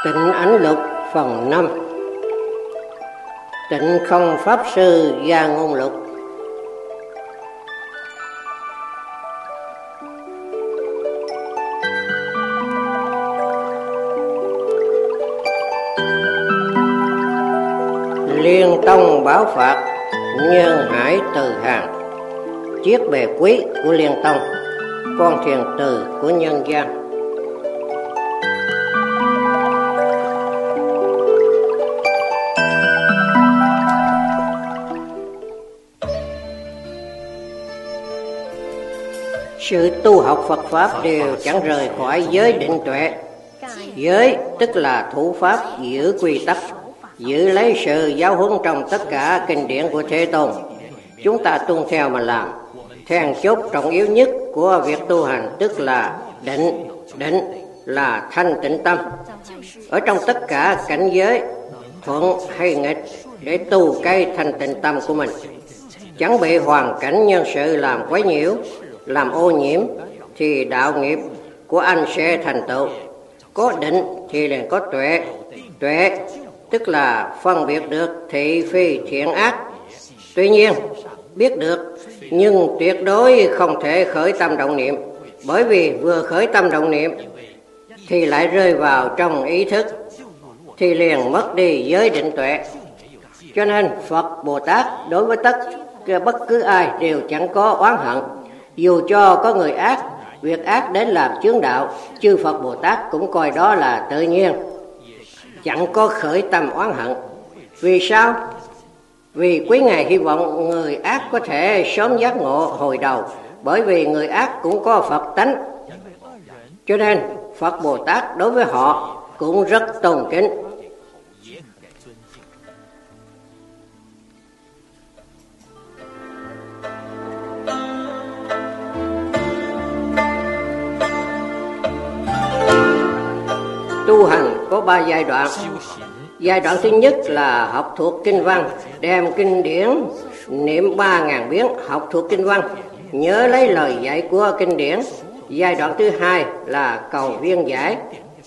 Tịnh Ánh Lục phần 5. Tịnh Không Pháp Sư Gia Ngôn Lục. Liên Tông báo phạt, Nhân Hải từ hàng. Chiếc bè quý của Liên Tông, con thuyền từ của nhân gian. Sự tu học Phật Pháp đều chẳng rời khỏi giới định tuệ. Giới tức là thủ pháp, giữ quy tắc, giữ lấy sự giáo huấn trong tất cả kinh điển của Thế Tôn. Chúng ta tuân theo mà làm. Then chốt trọng yếu nhất của việc tu hành tức là định. Định là thanh tịnh tâm. Ở trong tất cả cảnh giới, thuận hay nghịch, để tu cái thanh tịnh tâm của mình, chẳng bị hoàn cảnh nhân sự làm quấy nhiễu, làm ô nhiễm, thì đạo nghiệp của anh sẽ thành tựu. Có định thì liền có tuệ. Tuệ tức là phân biệt được thị phi thiện ác. Tuy nhiên biết được, nhưng tuyệt đối không thể khởi tâm động niệm, bởi vì vừa khởi tâm động niệm thì lại rơi vào trong ý thức, thì liền mất đi giới định tuệ. Cho nên Phật Bồ Tát đối với bất cứ ai đều chẳng có oán hận. Dù cho có người ác, việc ác đến làm chướng đạo, chư Phật Bồ Tát cũng coi đó là tự nhiên, chẳng có khởi tâm oán hận. Vì sao? Vì quý Ngài hy vọng người ác có thể sớm giác ngộ hồi đầu, bởi vì người ác cũng có Phật tánh. Cho nên Phật Bồ Tát đối với họ cũng rất tôn kính. Tu hành có 3 giai đoạn. Giai đoạn thứ nhất là học thuộc kinh văn, đem kinh điển niệm 3.000 biến, học thuộc kinh văn, nhớ lấy lời dạy của kinh điển. Giai đoạn thứ hai là cầu viên giải.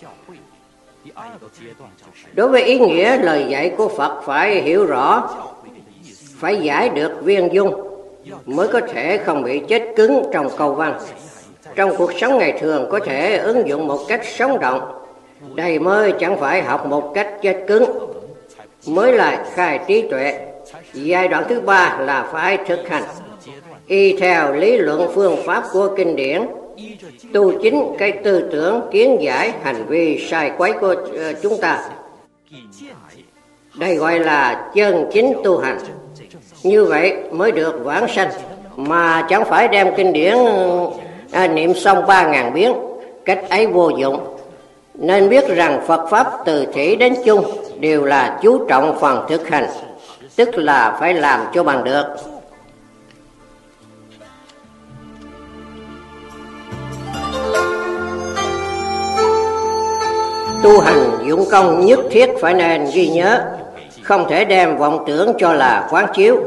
Đối với ý nghĩa lời dạy của Phật phải hiểu rõ, phải giải được viên dung, mới có thể không bị chết cứng trong câu văn. Trong cuộc sống ngày thường có thể ứng dụng một cách sống động. Đây mới chẳng phải học một cách chết cứng, mới là khai trí tuệ. Giai đoạn thứ ba là phải thực hành, y theo lý luận phương pháp của kinh điển, tu chính cái tư tưởng, kiến giải, hành vi sai quấy của chúng ta. Đây gọi là chân chính tu hành. Như vậy mới được vãng sanh, mà chẳng phải đem kinh điển niệm xong 3.000 biến, cách ấy vô dụng. Nên biết rằng Phật Pháp từ thủy đến chung đều là chú trọng phần thực hành, tức là phải làm cho bằng được. Tu hành dụng công nhất thiết phải nên ghi nhớ, không thể đem vọng tưởng cho là quán chiếu.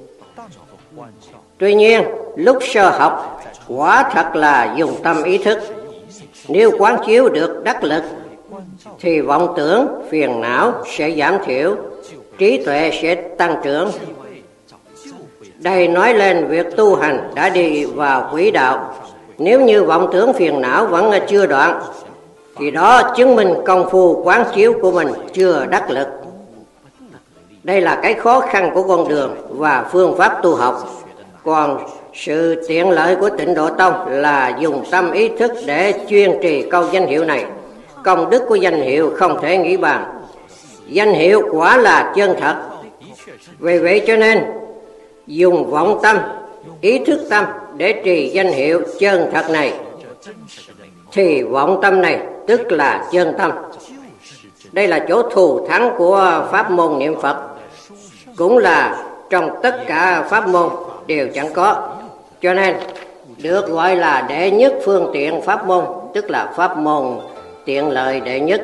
Tuy nhiên lúc sơ học quả thật là dùng tâm ý thức. Nếu quán chiếu được đắc lực thì vọng tưởng, phiền não sẽ giảm thiểu, trí tuệ sẽ tăng trưởng. Đây nói lên việc tu hành đã đi vào quỹ đạo. Nếu như vọng tưởng phiền não vẫn chưa đoạn, thì đó chứng minh công phu quán chiếu của mình chưa đắc lực. Đây là cái khó khăn của con đường và phương pháp tu học. Còn sự tiện lợi của Tịnh Độ Tông là dùng tâm ý thức để chuyên trì câu danh hiệu này. Công đức của danh hiệu không thể nghĩ bàn. Danh hiệu quả là chân thật. Vì vậy cho nên dùng vọng tâm, ý thức tâm để trì danh hiệu chân thật này, thì vọng tâm này tức là chân tâm. Đây là chỗ thù thắng của pháp môn niệm Phật, cũng là trong tất cả pháp môn đều chẳng có. Cho nên được gọi là đệ nhất phương tiện pháp môn, tức là pháp môn tiện lợi đệ nhất.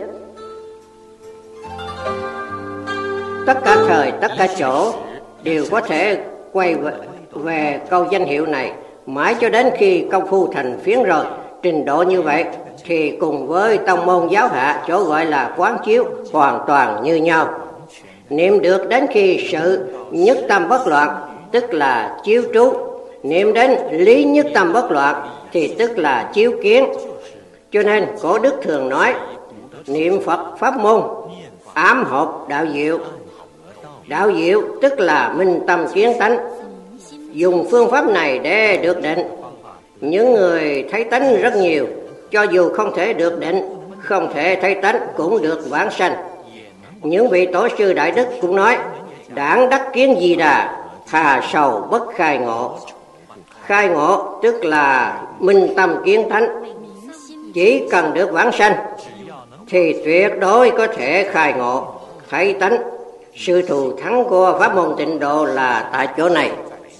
Tất cả thời, tất cả chỗ đều có thể quay về câu danh hiệu này, mãi cho đến khi công phu thành phiến rồi trình độ như vậy thì cùng với tông môn giáo hạ chỗ gọi là quán chiếu hoàn toàn như nhau. Niệm được đến khi sự nhất tâm bất loạn, tức là chiếu trú. Niệm đến lý nhất tâm bất loạn thì tức là chiếu kiến. Cho nên cổ đức thường nói niệm Phật pháp môn ám hợp đạo diệu. Đạo diệu tức là minh tâm kiến tánh. Dùng phương pháp này để được định. Những người thấy tánh rất nhiều, cho dù không thể được định, không thể thấy tánh cũng được vãng sanh. Những vị tổ sư đại đức cũng nói đãng đắc kiến Di Đà, thà sầu bất khai ngộ. Khai ngộ tức là minh tâm kiến tánh. Chỉ cần được vãng sanh thì tuyệt đối có thể khai ngộ, thấy tánh. Sự thù thắng của pháp môn Tịnh Độ là tại chỗ này.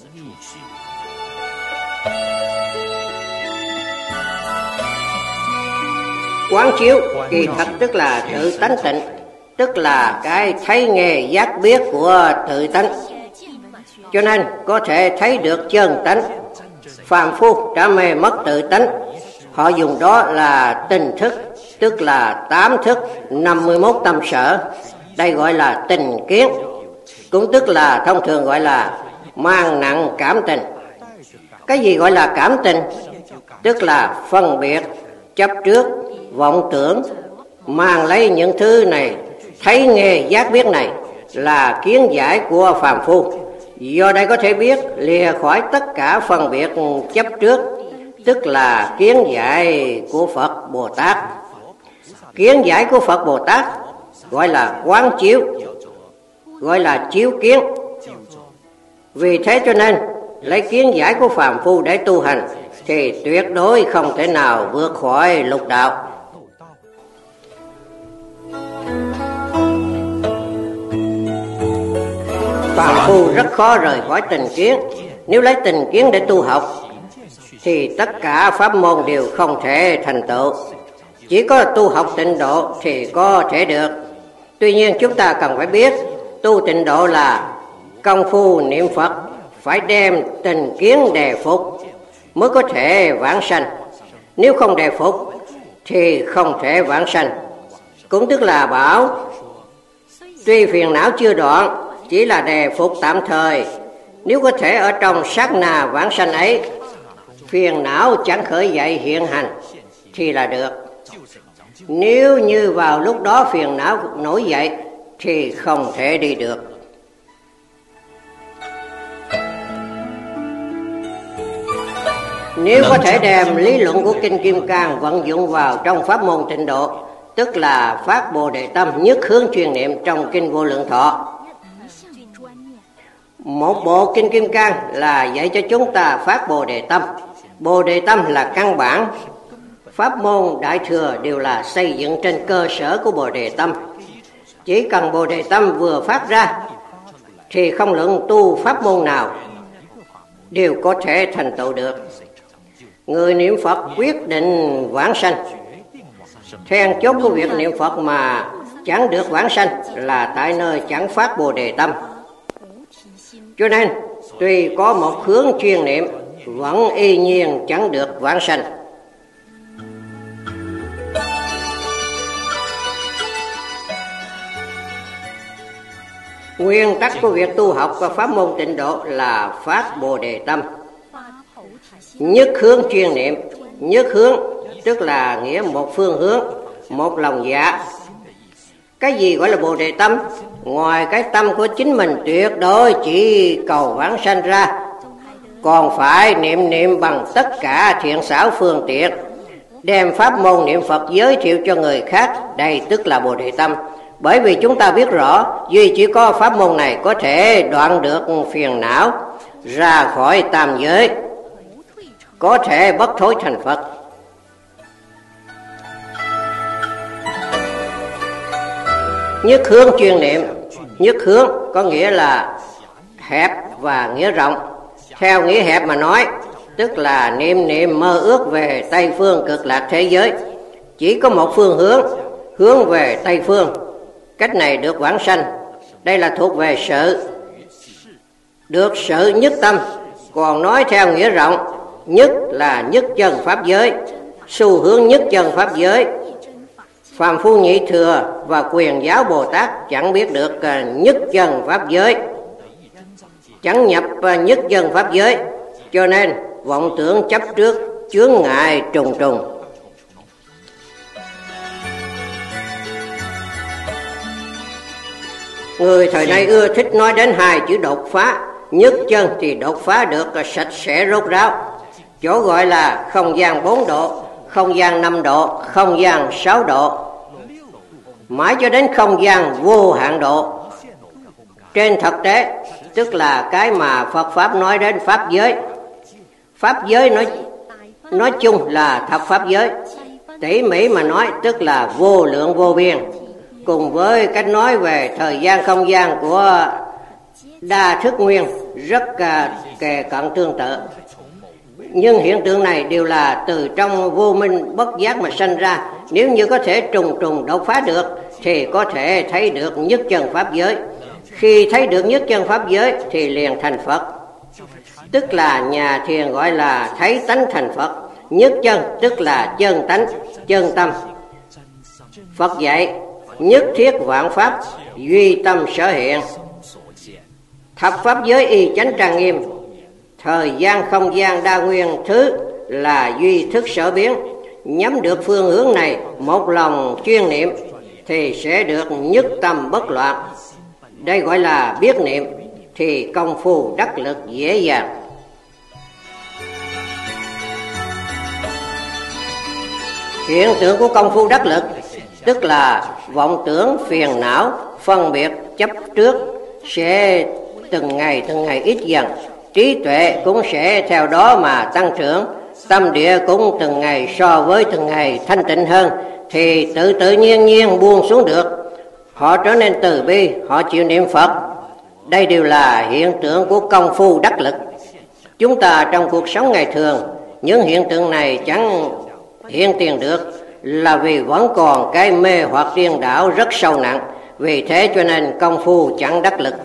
Quán chiếu kỳ thật tức là tự tánh tịnh, tức là cái thấy nghe giác biết của tự tánh. Cho nên có thể thấy được chân tánh. Phàm phu đã mê mất tự tánh, họ dùng đó là tình thức, tức là 8 thức 51 tâm sở. Đây gọi là tình kiến, cũng tức là thông thường gọi là mang nặng cảm tình. Cái gì gọi là cảm tình? Tức là phân biệt, chấp trước, vọng tưởng, mang lấy những thứ này, thấy nghe giác biết này là kiến giải của phàm phu. Do đây có thể biết lìa khỏi tất cả phân biệt chấp trước, tức là kiến giải của Phật Bồ Tát. Kiến giải của Phật Bồ Tát gọi là quán chiếu, gọi là chiếu kiến. Vì thế cho nên lấy kiến giải của phàm phu để tu hành thì tuyệt đối không thể nào vượt khỏi lục đạo. Phàm phu rất khó rời khỏi tình kiến. Nếu lấy tình kiến để tu học thì tất cả pháp môn đều không thể thành tựu. Chỉ có tu học Tịnh Độ thì có thể được. Tuy nhiên chúng ta cần phải biết tu Tịnh Độ là công phu niệm Phật, phải đem tình kiến đề phục mới có thể vãng sanh. Nếu không đề phục thì không thể vãng sanh. Cũng tức là bảo tuy phiền não chưa đoạn, chỉ là đề phục tạm thời. Nếu có thể ở trong sát na vãng sanh ấy, phiền não chẳng khởi dậy hiện hành thì là được. Nếu như vào lúc đó phiền não nổi dậy thì không thể đi được. Nếu có thể đem lý luận của Kinh Kim Cang vận dụng vào trong pháp môn Tịnh Độ, tức là phát Bồ Đề Tâm nhất hướng chuyên niệm trong Kinh Vô Lượng Thọ. Một bộ Kinh Kim Cang là dạy cho chúng ta phát Bồ Đề Tâm. Bồ Đề Tâm là căn bản. Pháp môn Đại Thừa đều là xây dựng trên cơ sở của Bồ Đề Tâm. Chỉ cần Bồ Đề Tâm vừa phát ra thì không luận tu pháp môn nào đều có thể thành tựu được. Người niệm Phật quyết định vãng sanh. Then chốt của việc niệm Phật mà chẳng được vãng sanh là tại nơi chẳng phát Bồ Đề Tâm. Cho nên tuy có một hướng chuyên niệm vẫn y nhiên chẳng được vãng sanh. Nguyên tắc của việc tu học và pháp môn Tịnh Độ là phát Bồ Đề Tâm, nhất hướng chuyên niệm. Nhất hướng tức là nghĩa một phương hướng, một lòng dạ. Cái gì gọi là Bồ Đề Tâm? Ngoài cái tâm của chính mình tuyệt đối chỉ cầu vãng sanh ra, còn phải niệm bằng tất cả thiện xảo phương tiện, đem pháp môn niệm Phật giới thiệu cho người khác. Đây tức là Bồ Đề Tâm. Bởi vì chúng ta biết rõ duy chỉ có pháp môn này có thể đoạn được phiền não, ra khỏi tam giới, có thể bất thối thành Phật. Nhất hướng chuyên niệm. Nhất hướng có nghĩa là hẹp và nghĩa rộng. Theo nghĩa hẹp mà nói, tức là niệm mơ ước về Tây phương cực lạc thế giới. Chỉ có một phương hướng, hướng về Tây phương. Cách này được vãng sanh. Đây là thuộc về sự, được sự nhất tâm. Còn nói theo nghĩa rộng, nhất là nhất chân pháp giới, xu hướng nhất chân pháp giới. Phàm phu nhị thừa và quyền giáo Bồ Tát chẳng biết được nhất chân pháp giới, chẳng nhập nhất chân pháp giới, cho nên vọng tưởng chấp trước chướng ngại trùng trùng. Người thời nay ưa thích nói đến hai chữ đột phá. Nhất chân thì đột phá được sạch sẽ rốt ráo, chỗ gọi là không gian 4 độ, không gian 5 độ, không gian 6 độ, mãi cho đến không gian vô hạn độ. Trên thực tế, tức là cái mà Phật Pháp nói đến pháp giới. Pháp giới nói chung là thập pháp giới, tỉ mỉ mà nói tức là vô lượng vô biên, cùng với cách nói về thời gian không gian của Đa Thức Nguyên rất kề cận tương tự. Nhưng hiện tượng này đều là từ trong vô minh bất giác mà sanh ra. Nếu như có thể trùng trùng đột phá được thì có thể thấy được nhất chân pháp giới. Khi thấy được nhất chân pháp giới thì liền thành Phật, tức là nhà thiền gọi là thấy tánh thành Phật. Nhất chân tức là chân tánh, chân tâm. Phật dạy nhất thiết vạn pháp duy tâm sở hiện, thập pháp giới y chánh trang nghiêm, thời gian không gian đa nguyên thứ là duy thức sở biến. Nhắm được phương hướng này, một lòng chuyên niệm thì sẽ được nhất tâm bất loạn. Đây gọi là biết niệm, thì công phu đắc lực dễ dàng. Hiện tượng của công phu đắc lực tức là vọng tưởng phiền não phân biệt chấp trước sẽ từng ngày ít dần, trí tuệ cũng sẽ theo đó mà tăng trưởng, tâm địa cũng từng ngày so với từng ngày thanh tịnh hơn, thì tự nhiên buông xuống được. Họ trở nên từ bi, họ chịu niệm Phật. Đây đều là hiện tượng của công phu đắc lực. Chúng ta trong cuộc sống ngày thường, những hiện tượng này chẳng hiện tiền được là vì vẫn còn cái mê hoặc điên đảo rất sâu nặng. Vì thế cho nên công phu chẳng đắc lực.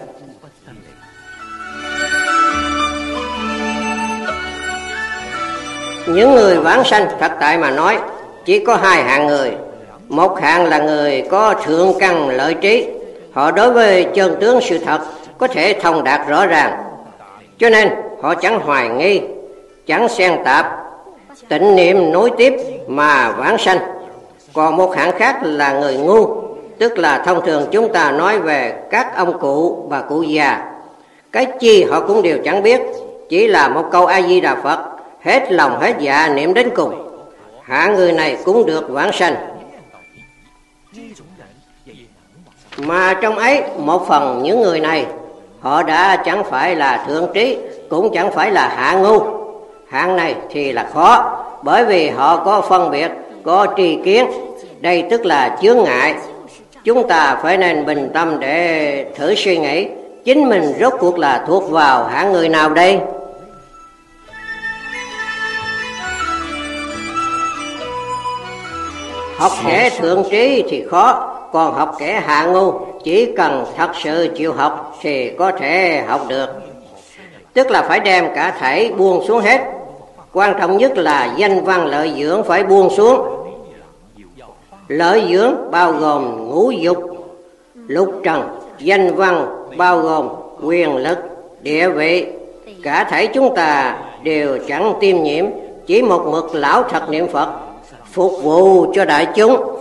Những người vãng sanh thật tại mà nói chỉ có hai hạng người. Một hạng là người có thượng căn lợi trí, họ đối với chân tướng sự thật có thể thông đạt rõ ràng, cho nên họ chẳng hoài nghi, chẳng xen tạp, tịnh niệm nối tiếp mà vãng sanh. Còn một hạng khác là người ngu, tức là thông thường chúng ta nói về các ông cụ, bà cụ già. Cái chi họ cũng đều chẳng biết, chỉ là một câu A Di Đà Phật, hết lòng hết dạ niệm đến cùng. Hạng người này cũng được vãng sanh. Mà trong ấy một phần những người này, họ đã chẳng phải là thượng trí, cũng chẳng phải là hạ ngu. Hạng này thì là khó, bởi vì họ có phân biệt, có tri kiến. Đây tức là chướng ngại. Chúng ta phải nên bình tâm để thử suy nghĩ, chính mình rốt cuộc là thuộc vào hạng người nào đây? Học kẻ thượng trí thì khó, còn học kẻ hạ ngu chỉ cần thật sự chịu học thì có thể học được. Tức là phải đem cả thảy buông xuống hết. Quan trọng nhất là danh văn lợi dưỡng phải buông xuống. Lợi dưỡng bao gồm ngũ dục, lục trần. Danh văn bao gồm quyền lực, địa vị. Cả thảy chúng ta đều chẳng tiêm nhiễm, chỉ một mực lão thật niệm Phật, phục vụ cho đại chúng.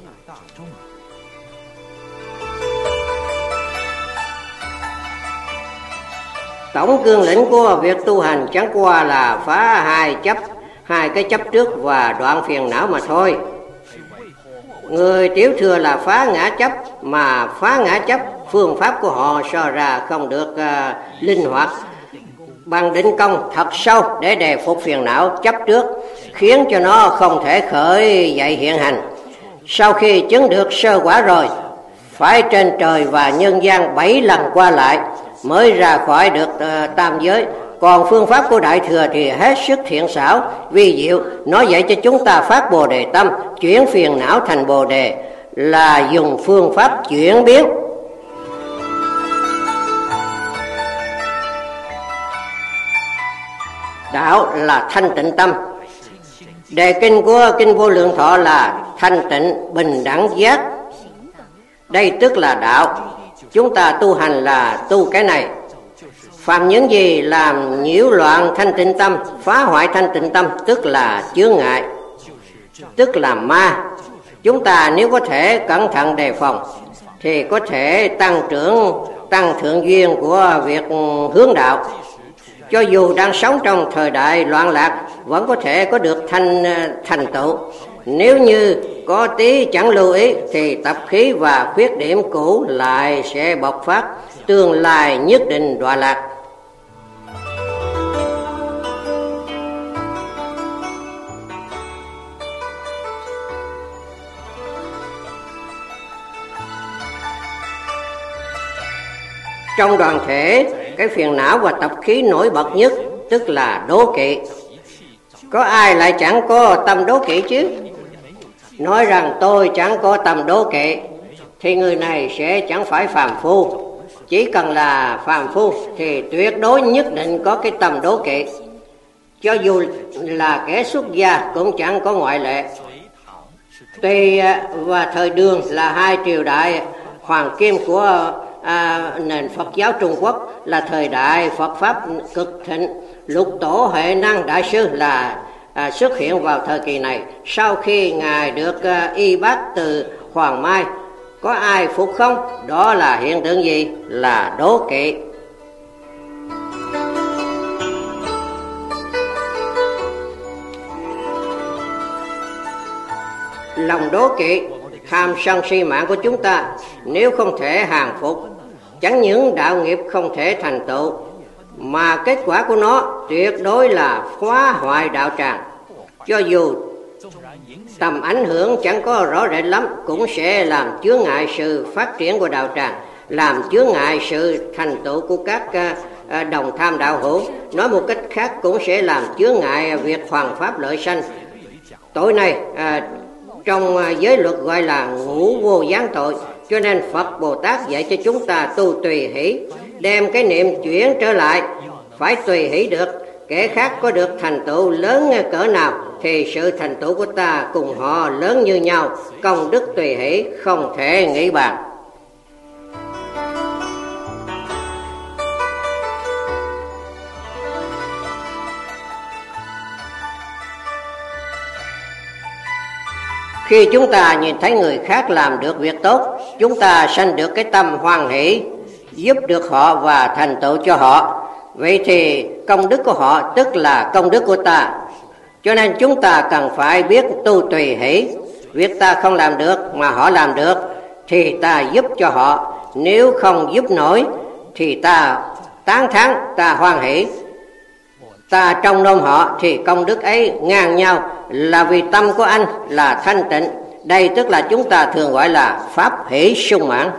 Tổng cương lĩnh của việc tu hành chẳng qua là phá hai cái chấp trước và đoạn phiền não mà thôi. Người tiểu thừa là phá ngã chấp, mà phá ngã chấp phương pháp của họ so ra không được linh hoạt bằng định công thật sâu để đề phục phiền não chấp trước, khiến cho nó không thể khởi dậy hiện hành. Sau khi chứng được sơ quả rồi, phải trên trời và nhân gian 7 lần qua lại mới ra khỏi được tam giới. Còn phương pháp của Đại Thừa thì hết sức thiện xảo, vi diệu. Nó dạy cho chúng ta phát Bồ Đề tâm, chuyển phiền não thành Bồ Đề, là dùng phương pháp chuyển biến. Đạo là thanh tịnh tâm. Đề kinh của Kinh Vô Lượng Thọ là thanh tịnh, bình đẳng, giác. Đây tức là đạo. Chúng ta tu hành là tu cái này. Phạm những gì làm nhiễu loạn thanh tịnh tâm, phá hoại thanh tịnh tâm, tức là chướng ngại, tức là ma. Chúng ta nếu có thể cẩn thận đề phòng thì có thể tăng thượng duyên của việc hướng đạo. Cho dù đang sống trong thời đại loạn lạc, vẫn có thể có được thành tựu. Nếu như có tí chẳng lưu ý thì tập khí và khuyết điểm cũ lại sẽ bộc phát, tương lai nhất định đọa lạc. Trong đoàn thể, cái phiền não và tập khí nổi bật nhất tức là đố kỵ. Có ai lại chẳng có tâm đố kỵ chứ? Nói rằng tôi chẳng có tâm đố kỵ thì người này sẽ chẳng phải phàm phu. Chỉ cần là phàm phu thì tuyệt đối nhất định có cái tâm đố kỵ. Cho dù là kẻ xuất gia cũng chẳng có ngoại lệ. Tùy và thời Đường là hai triều đại hoàng kim của nền Phật giáo Trung Quốc, là thời đại Phật Pháp cực thịnh. Lục Tổ Huệ Năng Đại Sư là xuất hiện vào thời kỳ này. Sau khi Ngài được y bác từ Hoàng Mai, có ai phục không? Đó là hiện tượng gì? Là đố kỵ. Lòng đố kỵ, tham sân si mạng của chúng ta nếu không thể hàng phục, chẳng những đạo nghiệp không thể thành tựu, mà kết quả của nó tuyệt đối là phá hoại đạo tràng. Cho dù tầm ảnh hưởng chẳng có rõ rệt lắm, cũng sẽ làm chướng ngại sự phát triển của đạo tràng, làm chướng ngại sự thành tựu của các đồng tham đạo hữu. Nói một cách khác, cũng sẽ làm chướng ngại việc hoàn pháp lợi sanh. Tội này trong giới luật gọi là ngũ vô gián tội. Cho nên Phật Bồ Tát dạy cho chúng ta tu tùy hỷ, đem cái niệm chuyển trở lại. Phải tùy hỷ được. Kẻ khác có được thành tựu lớn cỡ nào thì sự thành tựu của ta cùng họ lớn như nhau. Công đức tùy hỷ không thể nghĩ bàn. Khi chúng ta nhìn thấy người khác làm được việc tốt, chúng ta sanh được cái tâm hoan hỷ, giúp được họ và thành tựu cho họ. Vậy thì công đức của họ tức là công đức của ta. Cho nên chúng ta cần phải biết tu tùy hỷ. Việc ta không làm được mà họ làm được thì ta giúp cho họ. Nếu không giúp nổi thì ta tán thán, ta hoan hỷ. Ta trông nom họ thì công đức ấy ngang nhau, là vì tâm của anh là thanh tịnh. Đây tức là chúng ta thường gọi là pháp hỷ sung mãn.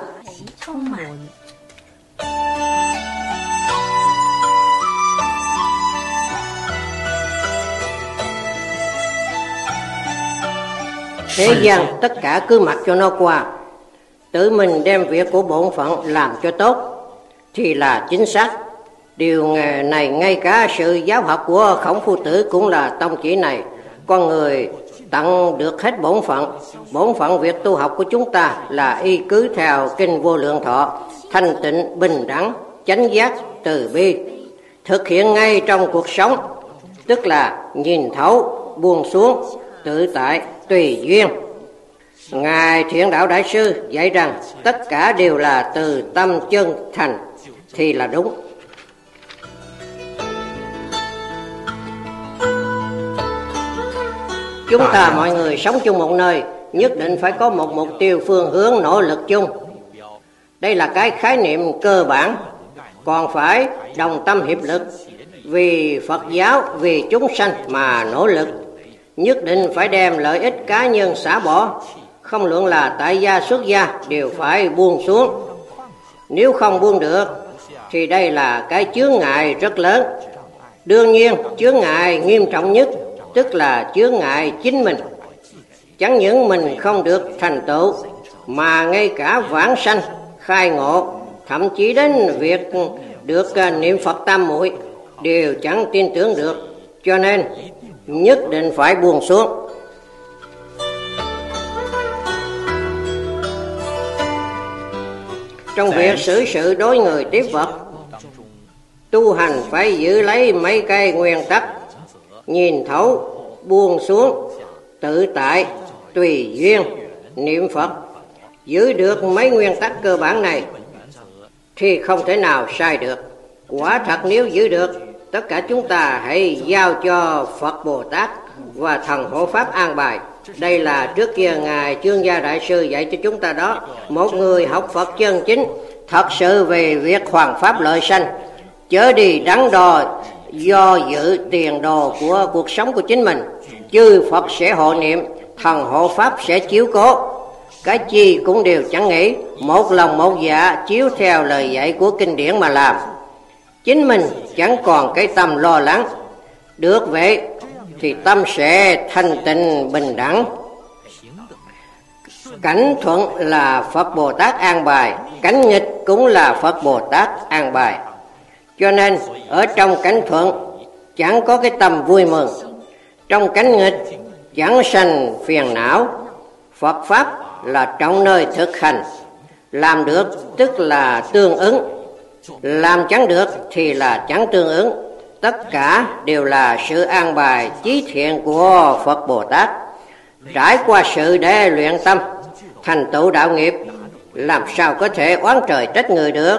Thế gian tất cả cứ mặc cho nó qua, tự mình đem việc của bổn phận làm cho tốt thì là chính xác. Điều này ngay cả sự giáo học của Khổng Phu Tử cũng là tông chỉ này. Con người tận được hết bổn phận. Bổn phận việc tu học của chúng ta là y cứ theo Kinh Vô Lượng Thọ, thanh tịnh, bình đẳng, chánh giác, từ bi, thực hiện ngay trong cuộc sống, tức là nhìn thấu, buông xuống, tự tại, tùy duyên. Ngài Thiện Đạo Đại Sư dạy rằng tất cả đều là từ tâm chân thành thì là đúng. Chúng ta mọi người sống chung một nơi, nhất định phải có một mục tiêu phương hướng nỗ lực chung. Đây là cái khái niệm cơ bản. Còn phải đồng tâm hiệp lực, vì Phật giáo, vì chúng sanh mà nỗ lực. Nhất định phải đem lợi ích cá nhân xả bỏ. Không luận là tại gia xuất gia đều phải buông xuống. Nếu không buông được thì đây là cái chướng ngại rất lớn. Đương nhiên chướng ngại nghiêm trọng nhất tức là chướng ngại chính mình. Chẳng những mình không được thành tựu, mà ngay cả vãng sanh, khai ngộ, thậm chí đến việc được niệm Phật tam muội đều chẳng tin tưởng được. Cho nên nhất định phải buông xuống. Trong việc xử sự đối người tiếp vật, tu hành phải giữ lấy mấy cái nguyên tắc: nhìn thấu, buông xuống, tự tại, tùy duyên, niệm Phật. Giữ được mấy nguyên tắc cơ bản này thì không thể nào sai được. Quả thật nếu giữ được, tất cả chúng ta hãy giao cho Phật Bồ Tát và thần hộ pháp an bài. Đây là trước kia Ngài Chương Gia Đại Sư dạy cho chúng ta đó. Một người học Phật chân chính, thật sự về việc hoàn pháp lợi sanh, chớ đi đắn đo do dự tiền đồ của cuộc sống của chính mình. Chư Phật sẽ hộ niệm, thần hộ pháp sẽ chiếu cố. Cái chi cũng đều chẳng nghĩ, một lòng một dạ chiếu theo lời dạy của kinh điển mà làm. Chính mình chẳng còn cái tâm lo lắng. Được vậy thì tâm sẽ thanh tịnh bình đẳng. Cảnh thuận là Phật Bồ Tát an bài, cảnh nghịch cũng là Phật Bồ Tát an bài. Cho nên ở trong cảnh thuận chẳng có cái tâm vui mừng, trong cảnh nghịch chẳng sanh phiền não. Phật pháp là trong nơi thực hành, làm được tức là tương ứng, làm chẳng được thì là chẳng tương ứng. Tất cả đều là sự an bài chí thiện của Phật Bồ Tát. Trải qua sự để luyện tâm, thành tựu đạo nghiệp, làm sao có thể oán trời trách người được.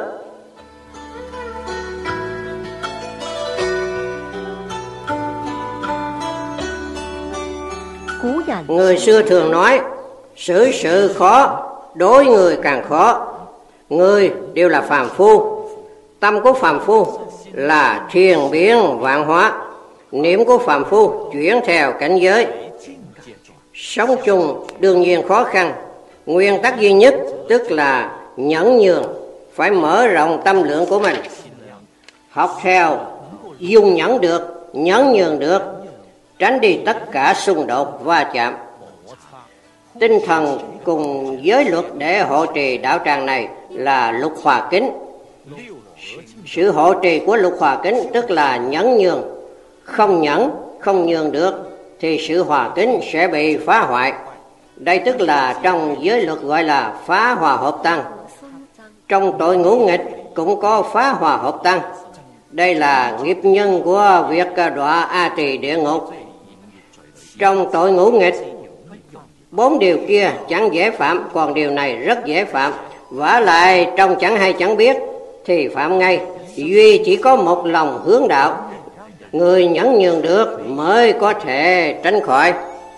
Người xưa thường nói, xử sự khó, đối người càng khó. Người đều là phàm phu. Tâm của phàm phu là thiền biến vạn hóa. Niệm của phàm phu chuyển theo cảnh giới. Sống chung đương nhiên khó khăn. Nguyên tắc duy nhất tức là nhẫn nhường, phải mở rộng tâm lượng của mình. Học theo, dung nhẫn được, nhẫn nhường được, tránh đi tất cả xung đột va chạm. Tinh thần cùng giới luật để hộ trì đạo tràng này là lục hòa kính. Sự hộ trì của lục hòa kính tức là nhẫn nhường. Không nhẫn, không nhường được thì sự hòa kính sẽ bị phá hoại. Đây tức là trong giới luật gọi là phá hòa hợp tăng. Trong tội ngũ nghịch cũng có phá hòa hợp tăng. Đây là nghiệp nhân của việc đọa A Tỳ địa ngục. Trong tội ngũ nghịch, 4 điều kia chẳng dễ phạm, còn điều này rất dễ phạm. Vả lại trong chẳng hay chẳng biết thì phạm ngay. Duy chỉ có một lòng hướng đạo, người nhẫn nhường được mới có thể tránh khỏi.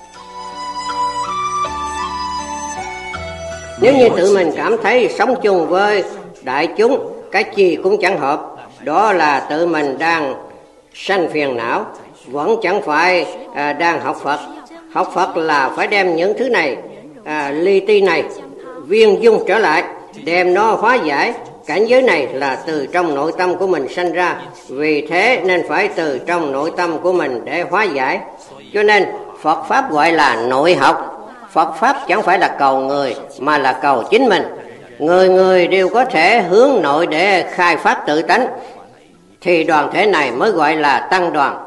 Nếu như tự mình cảm thấy sống chung với đại chúng cái gì cũng chẳng hợp, đó là tự mình đang sanh phiền não, vẫn chẳng phải đang học Phật. Học Phật là phải đem những thứ này, li ti này, viên dung trở lại, đem nó hóa giải. Cảnh giới này là từ trong nội tâm của mình sanh ra, vì thế nên phải từ trong nội tâm của mình để hóa giải. Cho nên Phật Pháp gọi là nội học. Phật Pháp chẳng phải là cầu người, mà là cầu chính mình. Người người đều có thể hướng nội để khai phát tự tánh, thì đoàn thể này mới gọi là tăng đoàn.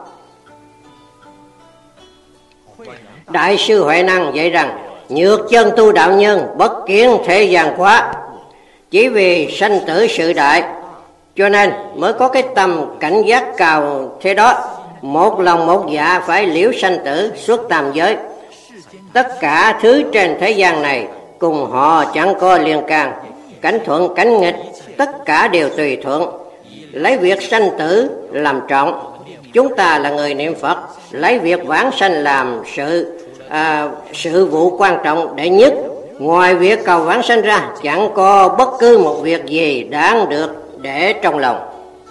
Đại sư Huệ Năng dạy rằng, nhược chân tu đạo nhân, bất kiến thế gian quá. Chỉ vì sanh tử sự đại, cho nên mới có cái tâm cảnh giác cao thế đó. Một lòng một dạ phải liễu sanh tử xuất tam giới. Tất cả thứ trên thế gian này cùng họ chẳng có liên can. Cảnh thuận cảnh nghịch tất cả đều tùy thuận. Lấy việc sanh tử làm trọng. Chúng ta là người niệm Phật, lấy việc vãng sanh làm sự vụ quan trọng đệ nhất. Ngoài việc cầu vãng sanh ra, chẳng có bất cứ một việc gì đáng được để trong lòng.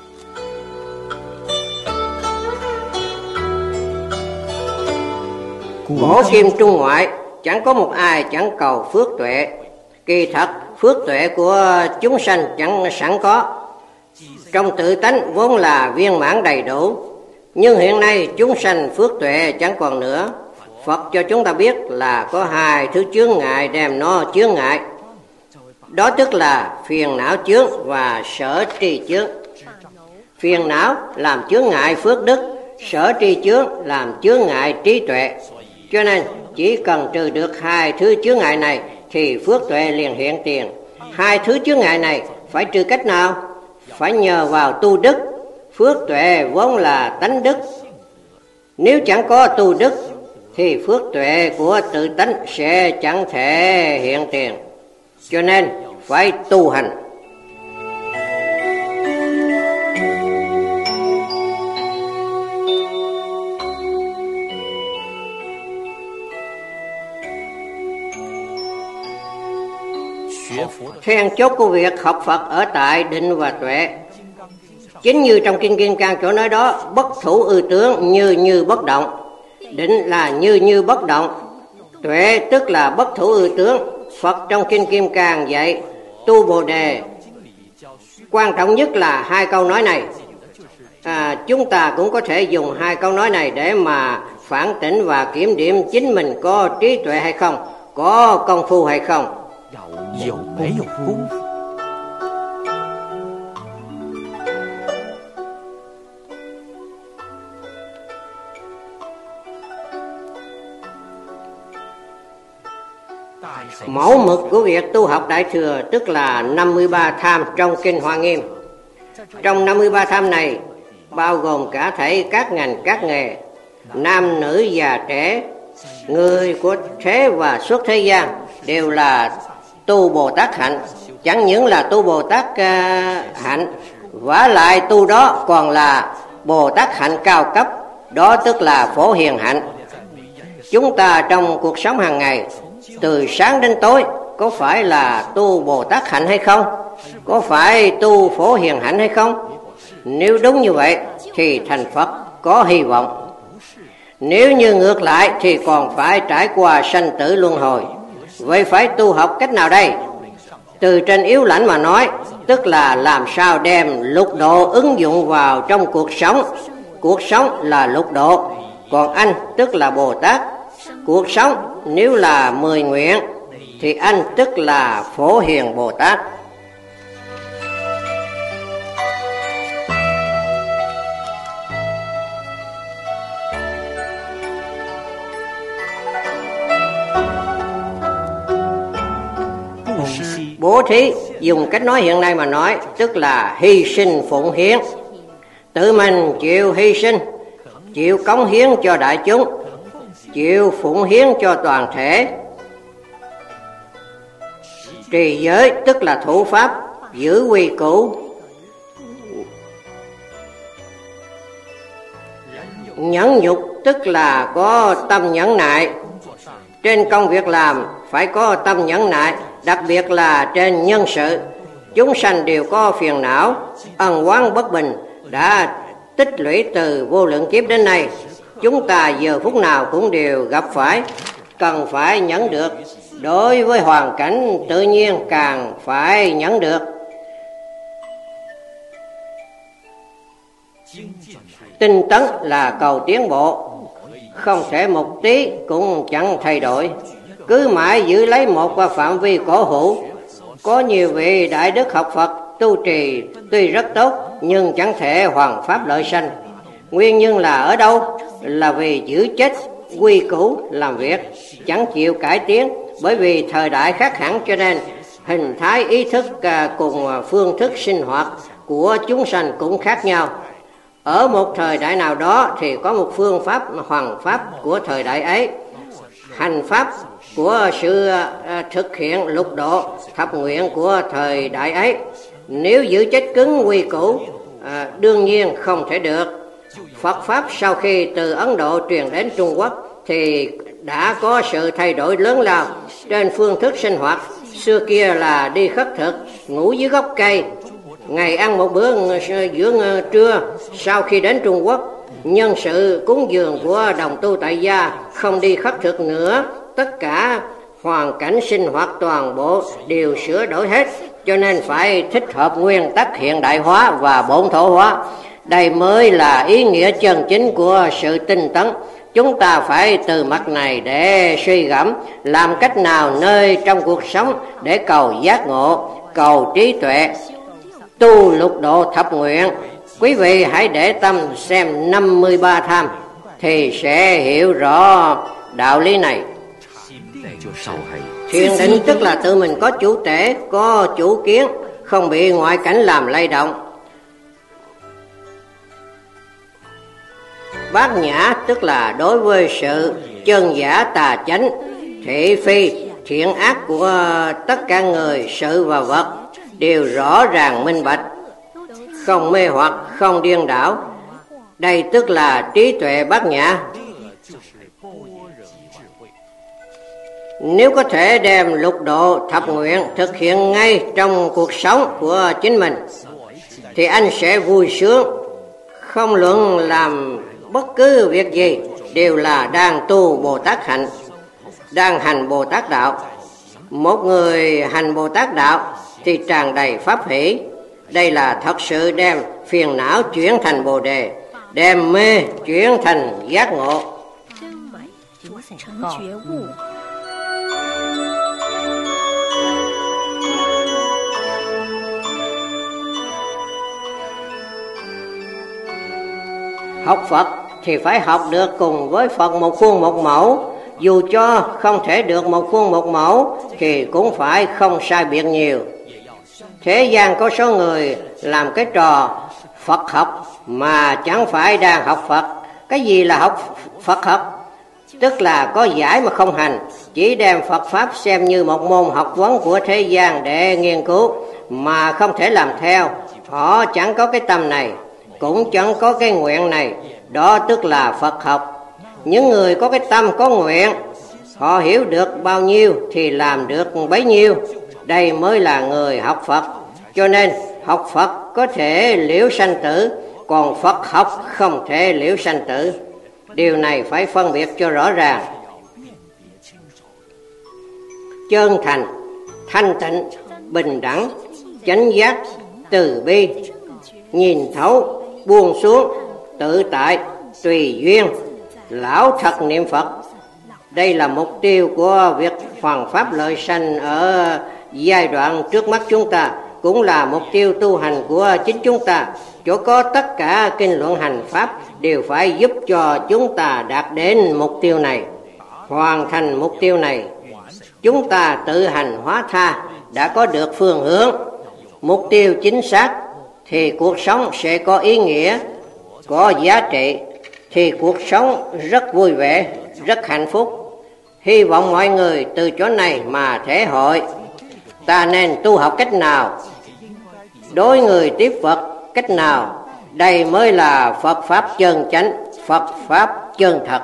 Cổ kim trung ngoại chẳng có một ai chẳng cầu phước tuệ. Kỳ thật phước tuệ của chúng sanh chẳng sẵn có, trong tự tánh vốn là viên mãn đầy đủ. Nhưng hiện nay chúng sanh phước tuệ chẳng còn nữa. Phật cho chúng ta biết là có 2 thứ chướng ngại đem nó chướng ngại. Đó tức là phiền não chướng và sở tri chướng. Phiền não làm chướng ngại phước đức, sở tri chướng làm chướng ngại trí tuệ. Cho nên chỉ cần trừ được hai thứ chướng ngại này thì phước tuệ liền hiện tiền. Hai thứ chướng ngại này phải trừ cách nào? Phải nhờ vào tu đức. Phước tuệ vốn là tánh đức. Nếu chẳng có tu đức thì phước tuệ của tự tánh sẽ chẳng thể hiện tiền. Cho nên phải tu hành. Then chốt của việc học Phật ở tại định và tuệ. Chính như trong Kinh Kim Cang chỗ nói đó, bất thủ ư tướng, như bất động. Định là như bất động. Tuệ tức là bất thủ ư tướng. Phật trong Kinh Kim Cang dạy tu Bồ Đề. Quan trọng nhất là hai câu nói này. Chúng ta cũng có thể dùng hai câu nói này để mà phản tỉnh và kiểm điểm chính mình có trí tuệ hay không, có công phu hay không. Mẫu mực của việc tu học Đại Thừa tức là 53 tham trong Kinh Hoa Nghiêm. Trong 53 tham này bao gồm cả thảy các ngành các nghề, nam nữ già trẻ, người của thế và xuất thế gian đều là tu Bồ Tát hạnh. Chẳng những là tu Bồ Tát hạnh, vả lại tu đó còn là Bồ Tát hạnh cao cấp, đó tức là Phổ Hiền hạnh. Chúng ta trong cuộc sống hàng ngày từ sáng đến tối có phải là tu Bồ Tát hạnh hay không? Có phải tu Phổ Hiền hạnh hay không? Nếu đúng như vậy thì thành Phật có hy vọng. Nếu như ngược lại thì còn phải trải qua sanh tử luân hồi. Vậy phải tu học cách nào đây? Từ trên yếu lãnh mà nói, tức là làm sao đem lục độ ứng dụng vào trong cuộc sống. Cuộc sống là lục độ, còn anh tức là Bồ Tát. Cuộc sống nếu là 10 nguyện thì anh tức là Phổ Hiền Bồ Tát. Bố thí dùng cách nói hiện nay mà nói tức là hy sinh phụng hiến. Tự mình chịu hy sinh, chịu cống hiến cho đại chúng, chịu phụng hiến cho toàn thể. Trì giới tức là thủ pháp, giữ quy củ. Nhẫn nhục tức là có tâm nhẫn nại. Trên công việc làm phải có tâm nhẫn nại, đặc biệt là trên nhân sự. Chúng sanh đều có phiền não, ân oán bất bình đã tích lũy từ vô lượng kiếp đến nay. Chúng ta giờ phút nào cũng đều gặp phải, cần phải nhẫn được. Đối với hoàn cảnh tự nhiên càng phải nhẫn được. Tinh tấn là cầu tiến bộ, không thể một tí cũng chẳng thay đổi. Cứ mãi giữ lấy một phạm vi cổ hữu. Có nhiều vị đại đức học Phật tu trì tuy rất tốt nhưng chẳng thể hoàn pháp lợi sanh. Nguyên nhân là ở đâu? Là vì giữ chết quy củ làm việc, chẳng chịu cải tiến. Bởi vì thời đại khác hẳn cho nên hình thái ý thức cùng phương thức sinh hoạt của chúng sanh cũng khác nhau. Ở một thời đại nào đó thì có một phương pháp hoằng pháp của thời đại ấy, hành pháp của sự thực hiện lục độ thập nguyện của thời đại ấy. Nếu giữ chết cứng quy củ đương nhiên không thể được. Phật pháp sau khi từ Ấn Độ truyền đến Trung Quốc thì đã có sự thay đổi lớn lao trên phương thức sinh hoạt. Xưa kia là đi khất thực, ngủ dưới gốc cây, ngày ăn một bữa dưỡng trưa. Sau khi đến Trung Quốc, nhân sự cúng dường của đồng tu tại gia không đi khất thực nữa. Tất cả hoàn cảnh sinh hoạt toàn bộ đều sửa đổi hết, cho nên phải thích hợp nguyên tắc hiện đại hóa và bổn thổ hóa. Đây mới là ý nghĩa chân chính của sự tinh tấn. Chúng ta phải từ mặt này để suy gẫm làm cách nào nơi trong cuộc sống để cầu giác ngộ, cầu trí tuệ, tu lục độ thập nguyện, Quý vị hãy để tâm xem 53 tham thì sẽ hiểu rõ đạo lý này. Thiền định tức là tự mình có chủ thể, có chủ kiến, không bị ngoại cảnh làm lay động. Bát nhã tức là đối với sự chân giả tà chánh, thị phi, thiện ác của tất cả người, sự và vật đều rõ ràng minh bạch, không mê hoặc, không điên đảo. Đây tức là trí tuệ bát nhã. Nếu có thể đem lục độ thập nguyện thực hiện ngay trong cuộc sống của chính mình thì anh sẽ vui sướng. Không luận làm bất cứ việc gì đều là đang tu Bồ Tát hạnh, đang hành Bồ Tát đạo. Một người hành Bồ Tát đạo thì tràn đầy pháp hỷ. Đây là thật sự đem phiền não chuyển thành Bồ Đề, đem mê chuyển thành giác ngộ. Học Phật thì phải học được cùng với Phật một khuôn một mẫu. Dù cho không thể được một khuôn một mẫu thì cũng phải không sai biệt nhiều. Thế gian có số người làm cái trò Phật học mà chẳng phải đang học Phật. Cái gì là học Phật học? Tức là có giải mà không hành, chỉ đem Phật Pháp xem như một môn học vấn của thế gian để nghiên cứu mà không thể làm theo. Họ chẳng có cái tâm này, cũng chẳng có cái nguyện này. Đó tức là Phật học. Những người có cái tâm, có nguyện, họ hiểu được bao nhiêu thì làm được bấy nhiêu. Đây mới là người học Phật. Cho nên học Phật có thể liễu sanh tử, còn Phật học không thể liễu sanh tử. Điều này phải phân biệt cho rõ ràng. Chân thành, thanh tịnh, bình đẳng, chánh giác, từ bi, nhìn thấu, buông xuống, tự tại, tùy duyên, lão thật niệm Phật. Đây là mục tiêu của việc hoàn pháp lợi sanh ở giai đoạn trước mắt chúng ta, cũng là mục tiêu tu hành của chính chúng ta. Chỗ có tất cả kinh luận hành pháp đều phải giúp cho chúng ta đạt đến mục tiêu này. Hoàn thành mục tiêu này, chúng ta tự hành hóa tha, đã có được phương hướng, mục tiêu chính xác thì cuộc sống sẽ có ý nghĩa, có giá trị, thì cuộc sống rất vui vẻ, rất hạnh phúc. Hy vọng mọi người từ chỗ này mà thể hội. Ta nên tu học cách nào? Đối người tiếp Phật cách nào? Đây mới là Phật Pháp chân chánh, Phật Pháp chân thật.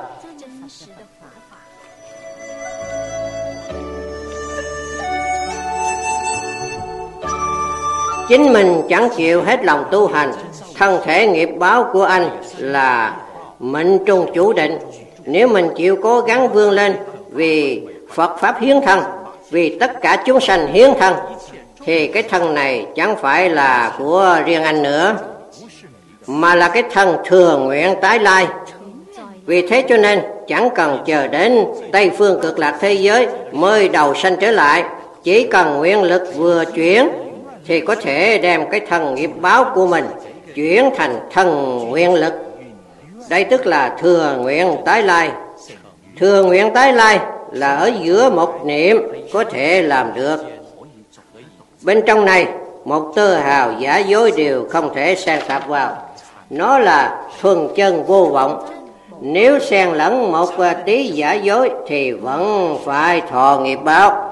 Chính mình chẳng chịu hết lòng tu hành, thân thể nghiệp báo của anh là mệnh trung chủ định. Nếu mình chịu cố gắng vươn lên vì Phật Pháp hiến thân, vì tất cả chúng sanh hiến thân, thì cái thân này chẳng phải là của riêng anh nữa, mà là cái thân thừa nguyện tái lai. Vì thế cho nên chẳng cần chờ đến Tây Phương Cực Lạc thế giới mới đầu sanh trở lại. Chỉ cần nguyện lực vừa chuyển thì có thể đem cái thân nghiệp báo của mình chuyển thành thân nguyện lực. Đây tức là thừa nguyện tái lai. Thừa nguyện tái lai là ở giữa một niệm có thể làm được. Bên trong này một tơ hào giả dối đều không thể xen tạp vào. Nó là thuần chân vô vọng. Nếu xen lẫn một tí giả dối thì vẫn phải thọ nghiệp báo.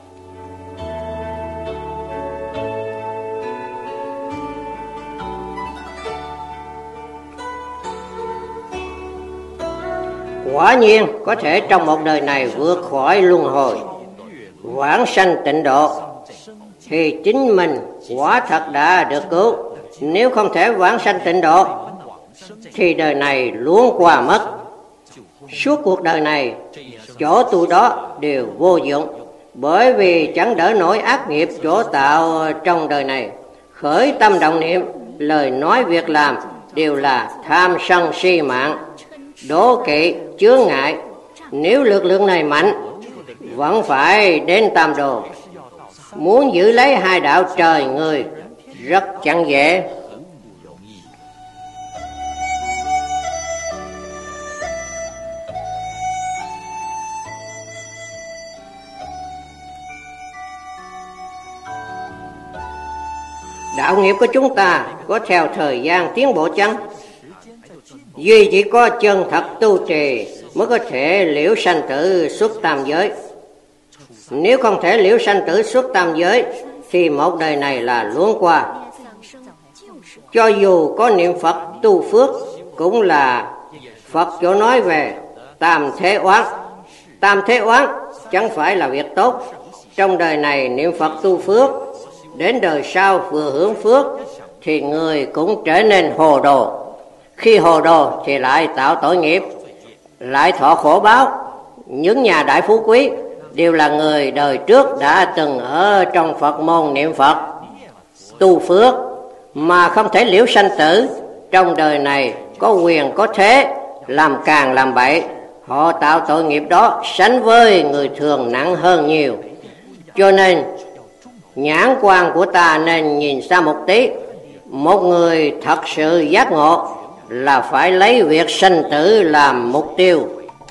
Quả nhiên có thể trong một đời này vượt khỏi luân hồi, vãng sanh tịnh độ, thì chính mình quả thật đã được cứu. Nếu không thể vãng sanh tịnh độ thì đời này luống qua mất. Suốt cuộc đời này chỗ tu đó đều vô dụng, bởi vì chẳng đỡ nổi ác nghiệp chỗ tạo trong đời này. Khởi tâm động niệm, lời nói việc làm đều là tham sân si mạng, đố kỵ chướng ngại. Nếu lực lượng này mạnh vẫn phải đến tam đồ. Muốn giữ lấy hai đạo trời người rất chẳng dễ. Đạo nghiệp của chúng ta có theo thời gian tiến bộ chăng? Duy chỉ có chân thật tu trì mới có thể liễu sanh tử xuất tam giới. Nếu không thể liễu sanh tử xuất tam giới thì một đời này là luống qua. Cho dù có niệm Phật tu phước cũng là Phật chỗ nói về tam thế oán. Tam thế oán chẳng phải là việc tốt. Trong đời này niệm Phật tu phước, đến đời sau vừa hưởng phước thì người cũng trở nên hồ đồ. Khi hồ đồ thì lại tạo tội nghiệp, lại thọ khổ báo. Những nhà đại phú quý đều là người đời trước đã từng ở trong Phật môn niệm Phật tu phước mà không thể liễu sanh tử. Trong đời này có quyền có thế, làm càng làm bậy, họ tạo tội nghiệp đó sánh với người thường nặng hơn nhiều. Cho nên nhãn quan của ta nên nhìn xa một tí. Một người thật sự giác ngộ là phải lấy việc sanh tử làm mục tiêu.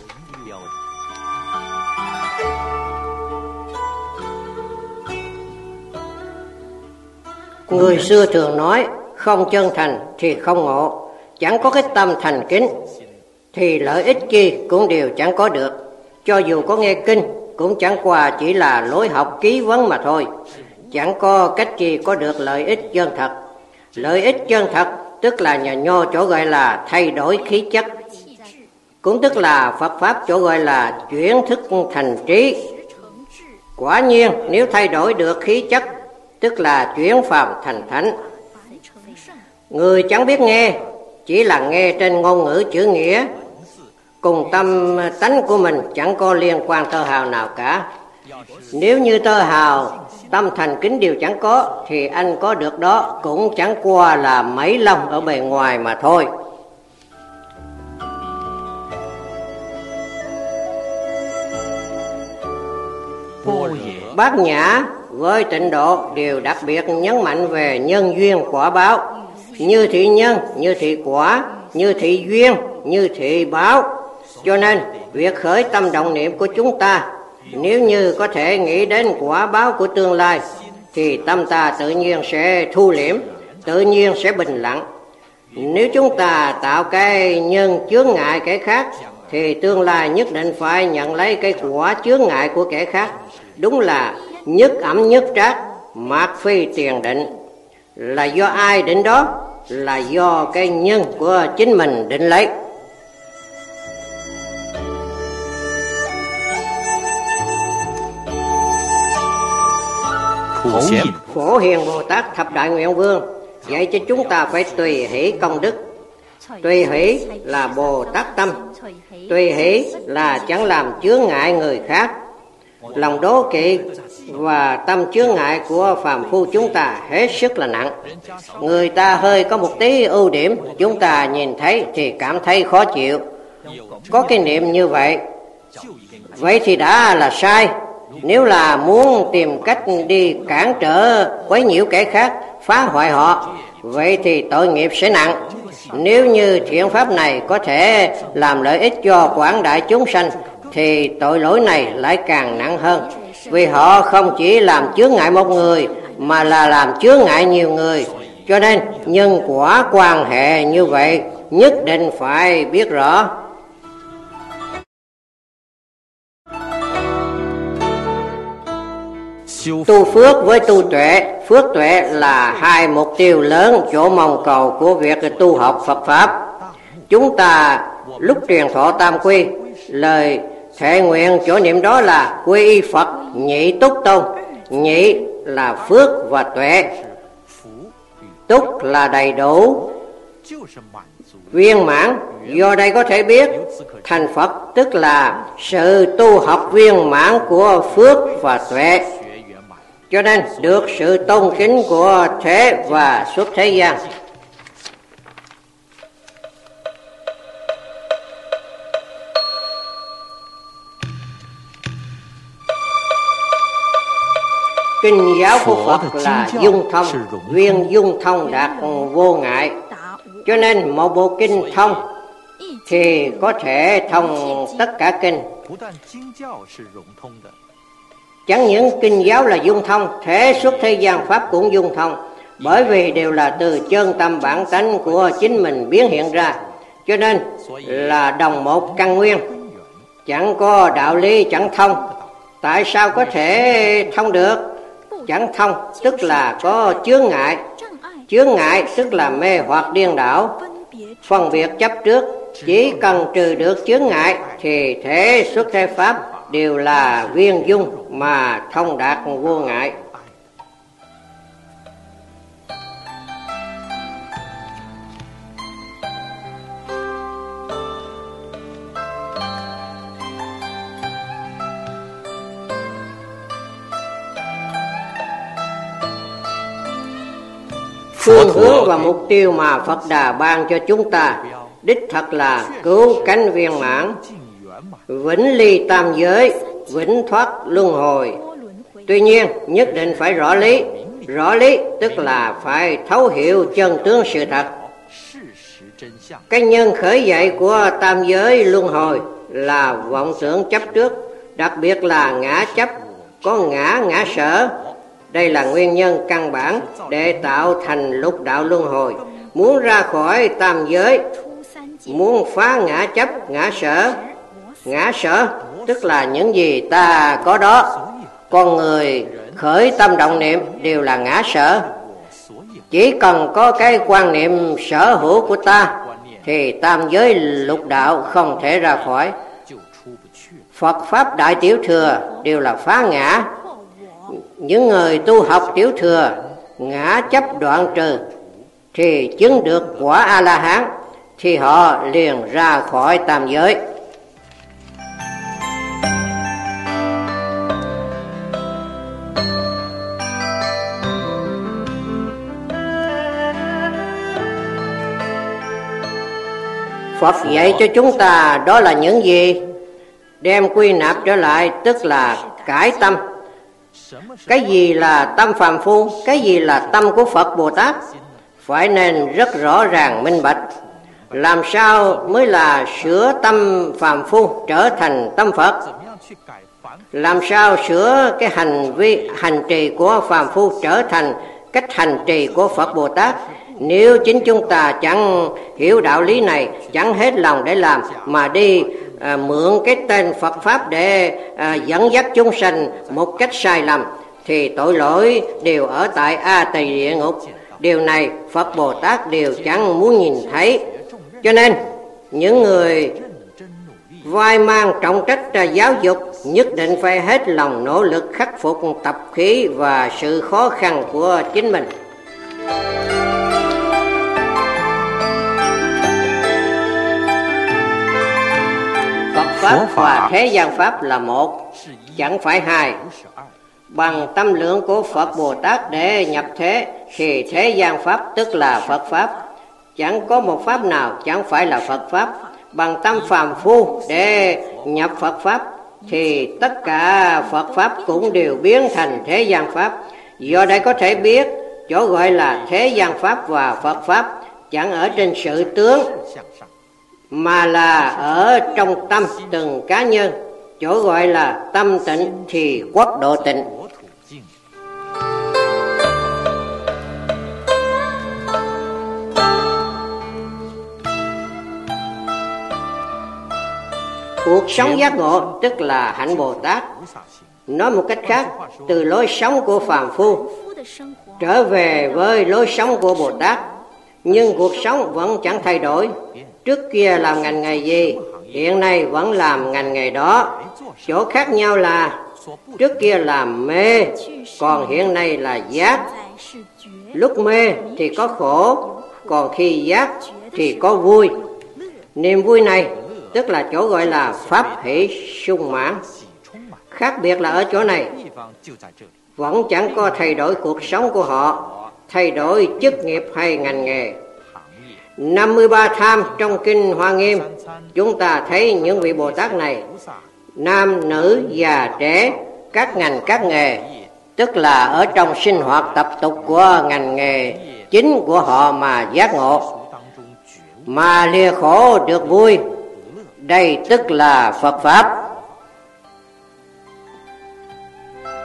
Người xưa thường nói không chân thành thì không ngộ. Chẳng có cái tâm thành kính thì lợi ích chi cũng đều chẳng có được. Cho dù có nghe kinh cũng chẳng qua chỉ là lối học ký vấn mà thôi. Chẳng có cách chi có được lợi ích chân thật. Lợi ích chân thật tức là nhà nho chỗ gọi là thay đổi khí chất, cũng tức là Phật Pháp chỗ gọi là chuyển thức thành trí. Quả nhiên nếu thay đổi được khí chất tức là chuyển phàm thành thánh. Người chẳng biết nghe, chỉ là nghe trên ngôn ngữ chữ nghĩa, cùng tâm tánh của mình chẳng có liên quan tơ hào nào cả. Nếu như tơ hào, tâm thành kính đều chẳng có, thì anh có được đó cũng chẳng qua là mấy lông ở bề ngoài mà thôi. Bát Nhã với Tịnh Độ đều đặc biệt nhấn mạnh về nhân duyên quả báo. Như thị nhân, như thị quả, như thị duyên, như thị báo. Cho nên việc khởi tâm động niệm của chúng ta, nếu như có thể nghĩ đến quả báo của tương lai, thì tâm ta tự nhiên sẽ thu liễm, tự nhiên sẽ bình lặng. Nếu chúng ta tạo cái nhân chướng ngại kẻ khác, thì tương lai nhất định phải nhận lấy cái quả chướng ngại của kẻ khác. Đúng là nhất ẩm nhất trác, mạt phi tiền định. Là do ai định đó? Là do cái nhân của chính mình định lấy. Phổ Hiền Bồ Tát Thập Đại Nguyện Vương dạy cho chúng ta phải tùy hỷ công đức. Tùy hỷ là Bồ Tát tâm, tùy hỷ là chẳng làm chướng ngại người khác. Lòng đố kỵ và tâm chướng ngại của phàm phu chúng ta hết sức là nặng. Người ta hơi có một tí ưu điểm, chúng ta nhìn thấy thì cảm thấy khó chịu. Có cái niệm như vậy, vậy thì đã là sai. Nếu là muốn tìm cách đi cản trở, quấy nhiễu kẻ khác, phá hoại họ, vậy thì tội nghiệp sẽ nặng. Nếu như thiện pháp này có thể làm lợi ích cho quảng đại chúng sanh, thì tội lỗi này lại càng nặng hơn. Vì họ không chỉ làm chướng ngại một người, mà là làm chướng ngại nhiều người. Cho nên nhân quả quan hệ như vậy nhất định phải biết rõ. Tu phước với tu tuệ. Phước tuệ là hai mục tiêu lớn chỗ mong cầu của việc tu học Phật Pháp. Chúng ta lúc truyền thọ tam quy, lời thệ nguyện chỗ niệm đó là quy y Phật, nhị túc tôn. Nhị là phước và tuệ, túc là đầy đủ, viên mãn. Do đây có thể biết thành Phật tức là sự tu học viên mãn của phước và tuệ, cho nên được sự tôn kính của thế và xuất thế gian. Kinh giáo của Phật là dung thông, viên dung thông đạt vô ngại. Cho nên một bộ kinh thông thì có thể thông tất cả kinh. Chẳng những kinh giáo là dung thông, thế xuất thế gian pháp cũng dung thông. bởi vì đều là từ chân tâm bản tánh của chính mình biến hiện ra, cho nên là đồng một căn nguyên, chẳng có đạo lý chẳng thông. Tại sao có thể thông được? Chẳng thông tức là có chướng ngại, chướng ngại tức là mê hoặc điên đảo, phân biệt chấp trước. Chỉ cần trừ được chướng ngại thì thể xuất thế pháp đều là viên dung mà thông đạt vô ngại. Phương hướng và mục tiêu mà Phật Đà ban cho chúng ta đích thật là cứu cánh viên mãn, vĩnh ly tam giới, vĩnh thoát luân hồi. Tuy nhiên nhất định phải rõ lý. Rõ lý tức là phải thấu hiểu chân tướng sự thật. Cái nhân khởi dậy của tam giới luân hồi là vọng tưởng chấp trước, đặc biệt là ngã chấp, có ngã sở. Đây là nguyên nhân căn bản để tạo thành lục đạo luân hồi. Muốn ra khỏi tam giới, muốn phá ngã chấp, ngã sở tức là những gì ta có đó. Con người khởi tâm động niệm đều là ngã sở. Chỉ cần có cái quan niệm sở hữu của ta thì tam giới lục đạo không thể ra khỏi. Phật Pháp Đại Tiểu Thừa đều là phá ngã. Những người tu học Tiểu Thừa, ngã chấp đoạn trừ thì chứng được quả A-la-hán, thì họ liền ra khỏi tam giới. Phật dạy cho chúng ta đó là những gì? Đem quy nạp trở lại tức là cải tâm. Cái gì là tâm phàm phu, cái gì là tâm của Phật Bồ Tát, phải nên rất rõ ràng minh bạch. Làm sao mới là sửa tâm phàm phu trở thành tâm Phật? Làm sao sửa cái hành trì của phàm phu trở thành cách hành trì của Phật Bồ Tát? Nếu chính chúng ta chẳng hiểu đạo lý này, chẳng hết lòng để làm, mà đi mượn cái tên Phật Pháp để dẫn dắt chúng sanh một cách sai lầm, thì tội lỗi đều ở tại A Tỳ địa ngục. Điều này Phật Bồ Tát đều chẳng muốn nhìn thấy. Cho nên những người vai mang trọng trách giáo dục nhất định phải hết lòng nỗ lực khắc phục tập khí và sự khó khăn của chính mình. Phật Pháp và thế gian Pháp là một, chẳng phải hai. Bằng tâm lượng của Phật Bồ Tát để nhập thế thì thế gian Pháp tức là Phật Pháp. Chẳng có một Pháp nào chẳng phải là Phật Pháp. Bằng tâm phàm phu để nhập Phật Pháp thì tất cả Phật Pháp cũng đều biến thành thế gian Pháp. Do đây có thể biết chỗ gọi là thế gian Pháp và Phật Pháp chẳng ở trên sự tướng, mà là ở trong tâm từng cá nhân. Chỗ gọi là tâm tịnh thì quốc độ tịnh. Cuộc sống giác ngộ tức là hạnh Bồ Tát. Nói một cách khác, từ lối sống của phàm phu trở về với lối sống của Bồ Tát. Nhưng cuộc sống vẫn chẳng thay đổi. Trước kia làm ngành nghề gì, hiện nay vẫn làm ngành nghề đó. Chỗ khác nhau là trước kia làm mê, còn hiện nay là giác. Lúc mê thì có khổ, còn khi giác thì có vui. Niềm vui này tức là chỗ gọi là pháp hỷ sung mãn. Khác biệt là ở chỗ này, vẫn chẳng có thay đổi cuộc sống của họ, thay đổi chức nghiệp hay ngành nghề. 53 tham trong Kinh Hoa Nghiêm, chúng ta thấy những vị Bồ Tát này, nam, nữ, già, trẻ, các ngành, các nghề, tức là ở trong sinh hoạt tập tục của ngành nghề chính của họ mà giác ngộ, mà lìa khổ được vui. Đây tức là Phật Pháp.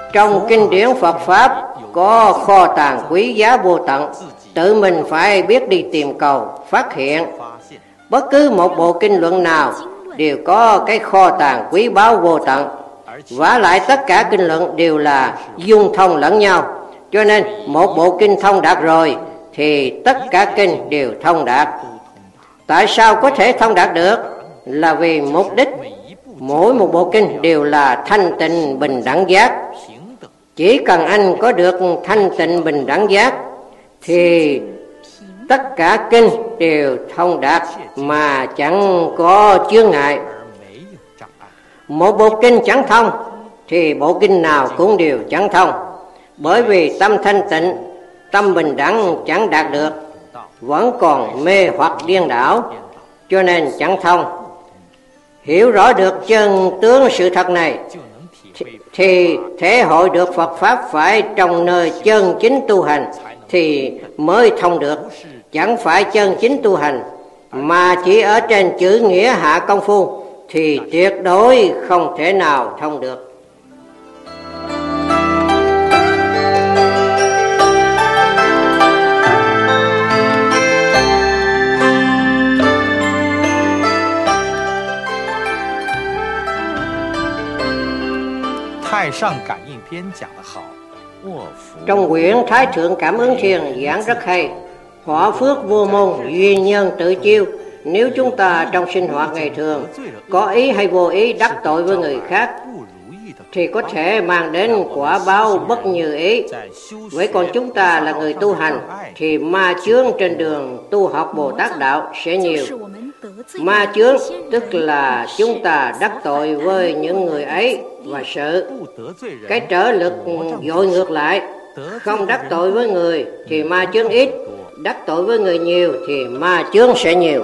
Trong kinh điển Phật Pháp có kho tàng quý giá vô tận, tự mình phải biết đi tìm cầu, phát hiện. Bất cứ một bộ kinh luận nào đều có cái kho tàng quý báu vô tận. Vả lại tất cả kinh luận đều là dung thông lẫn nhau, cho nên một bộ kinh thông đạt rồi thì tất cả kinh đều thông đạt. Tại sao có thể thông đạt được? Là vì mục đích mỗi một bộ kinh đều là thanh tịnh bình đẳng giác. Chỉ cần anh có được thanh tịnh bình đẳng giác thì tất cả kinh đều thông đạt mà chẳng có chướng ngại. Một bộ kinh chẳng thông thì bộ kinh nào cũng đều chẳng thông, bởi vì tâm thanh tịnh, tâm bình đẳng chẳng đạt được, vẫn còn mê hoặc điên đảo, cho nên chẳng thông. Hiểu rõ được chân tướng sự thật này thì thể hội được Phật Pháp phải trong nơi chân chính tu hành thì mới thông được. Chẳng phải chân chính tu hành mà chỉ ở trên chữ nghĩa hạ công phu thì tuyệt đối không thể nào thông được. Trong quyển Thái Thượng Cảm Ứng Thiền giảng rất hay. Quả phước vô môn, duyên nhân tự chiêu. Nếu chúng ta trong sinh hoạt ngày thường có ý hay vô ý đắc tội với người khác thì có thể mang đến quả báo bất như ý. Vậy còn chúng ta là người tu hành thì ma chướng trên đường tu học Bồ Tát đạo sẽ nhiều. Ma chướng tức là chúng ta đắc tội với những người ấy và sự. Cái trở lực dội ngược lại, không đắc tội với người thì ma chướng ít, đắc tội với người nhiều thì ma chướng sẽ nhiều.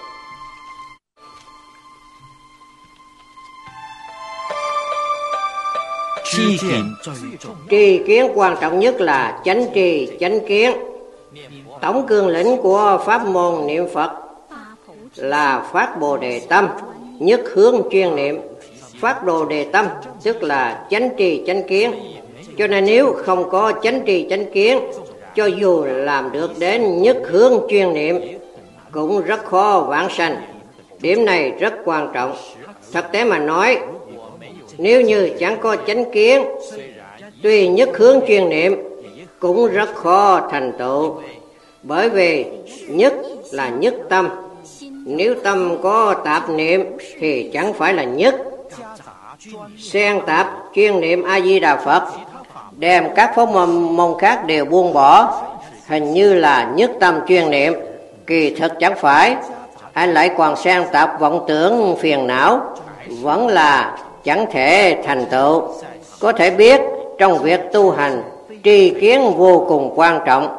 Tri kiến quan trọng nhất là chánh trì chánh kiến. Tổng cương lĩnh của pháp môn niệm Phật là phát Bồ Đề tâm, nhất hướng chuyên niệm. Phát Bồ Đề tâm tức là chánh trì chánh kiến. Cho nên nếu không có chánh trì chánh kiến, cho dù làm được đến nhất hướng chuyên niệm cũng rất khó vãng sanh. Điểm này rất quan trọng. Thực tế mà nói, nếu như chẳng có chánh kiến, tuy nhất hướng chuyên niệm cũng rất khó thành tựu. Bởi vì nhất là nhất tâm, nếu tâm có tạp niệm thì chẳng phải là nhất. Xen tạp chuyên niệm A Di Đà Phật, đem các pháp môn khác đều buông bỏ, hình như là nhất tâm chuyên niệm. Kỳ thực chẳng phải, anh lại còn xen tạp vọng tưởng phiền não, vẫn là chẳng thể thành tựu. Có thể biết trong việc tu hành, tri kiến vô cùng quan trọng.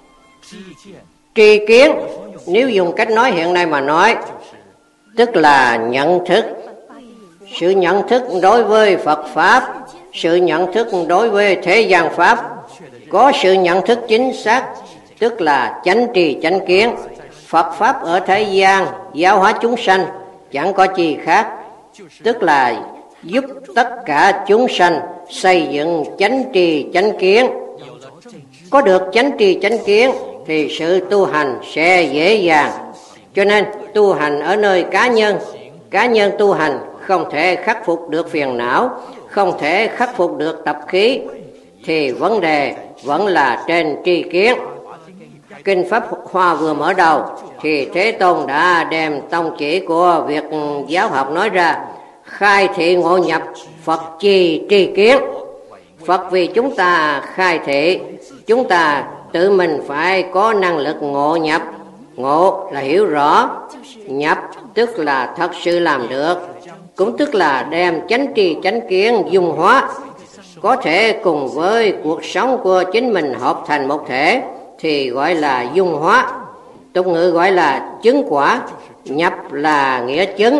Tri kiến, nếu dùng cách nói hiện nay mà nói, tức là nhận thức. Sự nhận thức đối với Phật Pháp, sự nhận thức đối với thế gian Pháp. Có sự nhận thức chính xác, tức là chánh trì chánh kiến. Phật Pháp ở thế gian giáo hóa chúng sanh chẳng có gì khác, tức là giúp tất cả chúng sanh xây dựng chánh trì chánh kiến. Có được chánh trì chánh kiến thì sự tu hành sẽ dễ dàng. Cho nên tu hành ở nơi cá nhân tu hành không thể khắc phục được phiền não, không thể khắc phục được tập khí, thì vấn đề vẫn là trên tri kiến. Kinh Pháp Hoa vừa mở đầu thì Thế Tôn đã đem tông chỉ của việc giáo học nói ra: khai thị ngộ nhập, Phật chi tri kiến. Phật vì chúng ta khai thị, chúng ta tự mình phải có năng lực ngộ nhập. Ngộ là hiểu rõ, nhập tức là thật sự làm được, cũng tức là đem chánh trì chánh kiến dung hóa, có thể cùng với cuộc sống của chính mình hợp thành một thể thì gọi là dung hóa. Tục ngữ gọi là chứng quả, nhập là nghĩa chứng.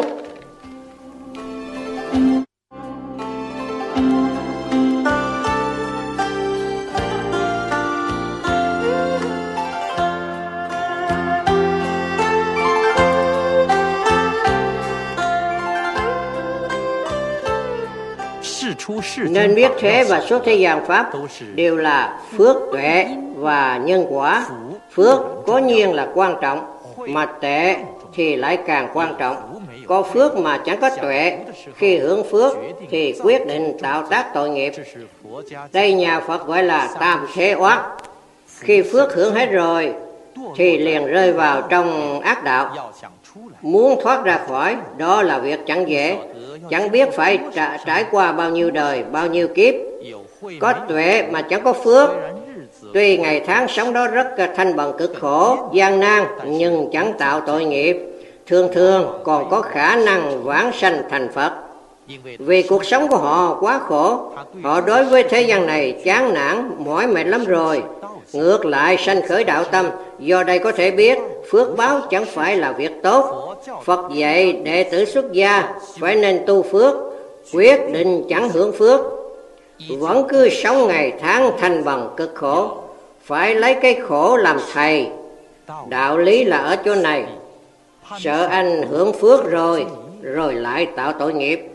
Nên biết thế và suốt thế gian Pháp đều là phước tuệ và nhân quả. Phước cố nhiên là quan trọng, mà tuệ thì lại càng quan trọng. Có phước mà chẳng có tuệ, khi hưởng phước thì quyết định tạo tác tội nghiệp. Đây nhà Phật gọi là tam thế oán. Khi phước hưởng hết rồi thì liền rơi vào trong ác đạo. Muốn thoát ra khỏi đó là việc chẳng dễ, chẳng biết phải trải qua bao nhiêu đời, bao nhiêu kiếp. Có tuệ mà chẳng có phước, tuy ngày tháng sống đó rất thanh bần cực khổ, gian nan, nhưng chẳng tạo tội nghiệp, thường thường còn có khả năng vãng sanh thành Phật. Vì cuộc sống của họ quá khổ, họ đối với thế gian này chán nản, mỏi mệt lắm rồi. Ngược lại sanh khởi đạo tâm, do đây có thể biết phước báo chẳng phải là việc tốt. Phật dạy đệ tử xuất gia phải nên tu phước, quyết định chẳng hưởng phước, vẫn cứ sống ngày tháng thanh bần cực khổ, phải lấy cái khổ làm thầy. Đạo lý là ở chỗ này, sợ anh hưởng phước rồi lại tạo tội nghiệp.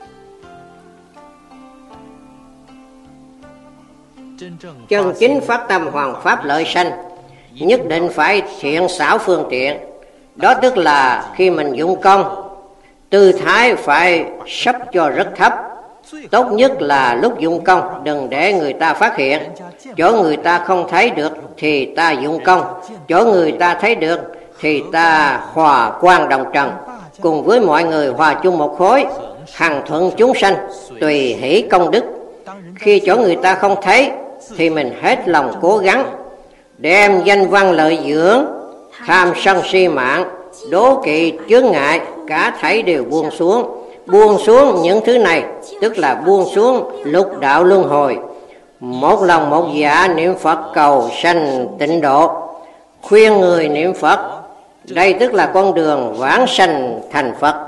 Chân chính phát tâm hoàng pháp lợi sanh, nhất định phải thiện xảo phương tiện. Đó tức là khi mình dụng công, tư thái phải sắp cho rất thấp. Tốt nhất là lúc dụng công đừng để người ta phát hiện. Chỗ người ta không thấy được thì ta dụng công, chỗ người ta thấy được thì ta hòa quang đồng trần, cùng với mọi người hòa chung một khối, hằng thuận chúng sanh, tùy hỷ công đức. Khi chỗ người ta không thấy thì mình hết lòng cố gắng, đem danh văn lợi dưỡng, tham sân si mạng, đố kỵ chướng ngại, cả thảy đều buông xuống. Buông xuống những thứ này tức là buông xuống lục đạo luân hồi, một lòng một dạ niệm Phật cầu sanh tịnh độ. Khuyên người niệm Phật, đây tức là con đường vãng sanh thành Phật.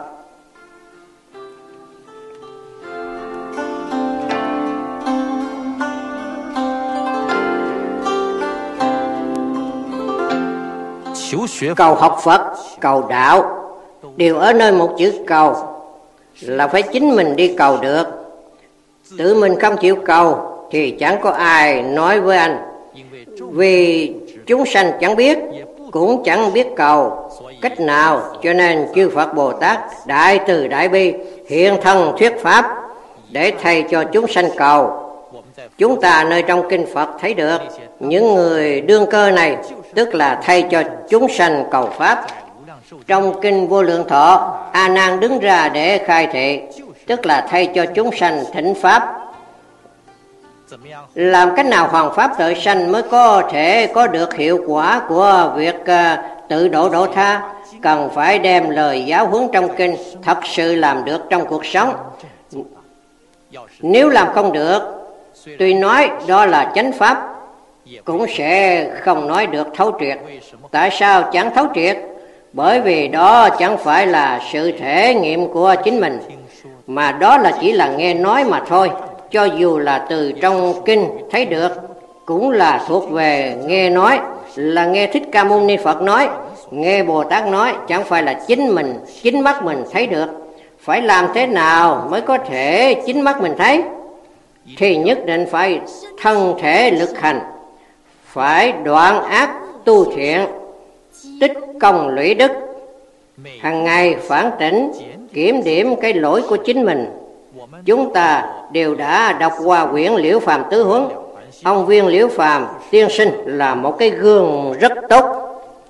Cầu học Phật, cầu đạo đều ở nơi một chữ cầu, là phải chính mình đi cầu được. Tự mình không chịu cầu thì chẳng có ai nói với anh. Vì chúng sanh chẳng biết, cũng chẳng biết cầu cách nào, cho nên chư Phật Bồ Tát đại từ đại bi hiện thân thuyết pháp để thầy cho chúng sanh cầu. Chúng ta nơi trong kinh Phật thấy được những người đương cơ này tức là thay cho chúng sanh cầu pháp. Trong kinh Vô Lượng Thọ, A Nan đứng ra để khai thị, tức là thay cho chúng sanh thỉnh pháp. Làm cách nào hoàn pháp tự sanh mới có thể có được hiệu quả của việc tự độ độ tha? Cần phải đem lời giáo huấn trong kinh thật sự làm được trong cuộc sống. Nếu làm không được, tuy nói đó là chánh pháp, cũng sẽ không nói được thấu triệt. Tại sao chẳng thấu triệt? Bởi vì đó chẳng phải là sự thể nghiệm của chính mình, mà đó là chỉ là nghe nói mà thôi. Cho dù là từ trong kinh thấy được, cũng là thuộc về nghe nói, là nghe Thích Ca Mâu Ni Phật nói, nghe Bồ Tát nói, chẳng phải là chính mắt mình thấy được. Phải làm thế nào mới có thể chính mắt mình thấy? Thì nhất định phải thân thể lực hành, phải đoạn ác tu thiện, tích công lũy đức, hàng ngày phản tỉnh, kiểm điểm cái lỗi của chính mình. Chúng ta đều đã đọc qua quyển Liễu Phàm Tứ Huấn. Ông Viên Liễu Phàm tiên sinh là một cái gương rất tốt.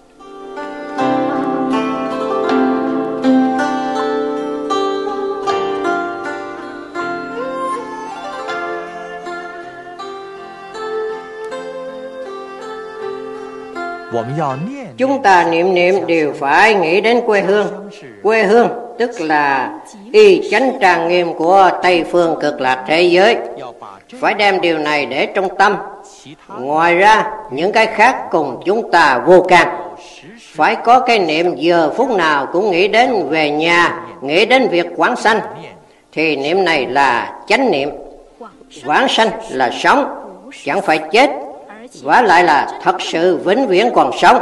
Chúng ta niệm đều phải nghĩ đến quê hương. Quê hương tức là y chánh trang nghiêm của Tây phương cực lạc thế giới. Phải đem điều này để trong tâm. Ngoài ra những cái khác cùng chúng ta vô can. Phải có cái niệm giờ phút nào cũng nghĩ đến về nhà, nghĩ đến việc quảng sanh, thì niệm này là chánh niệm. Vãng sanh là sống, chẳng phải chết, vả lại là thật sự vĩnh viễn còn sống,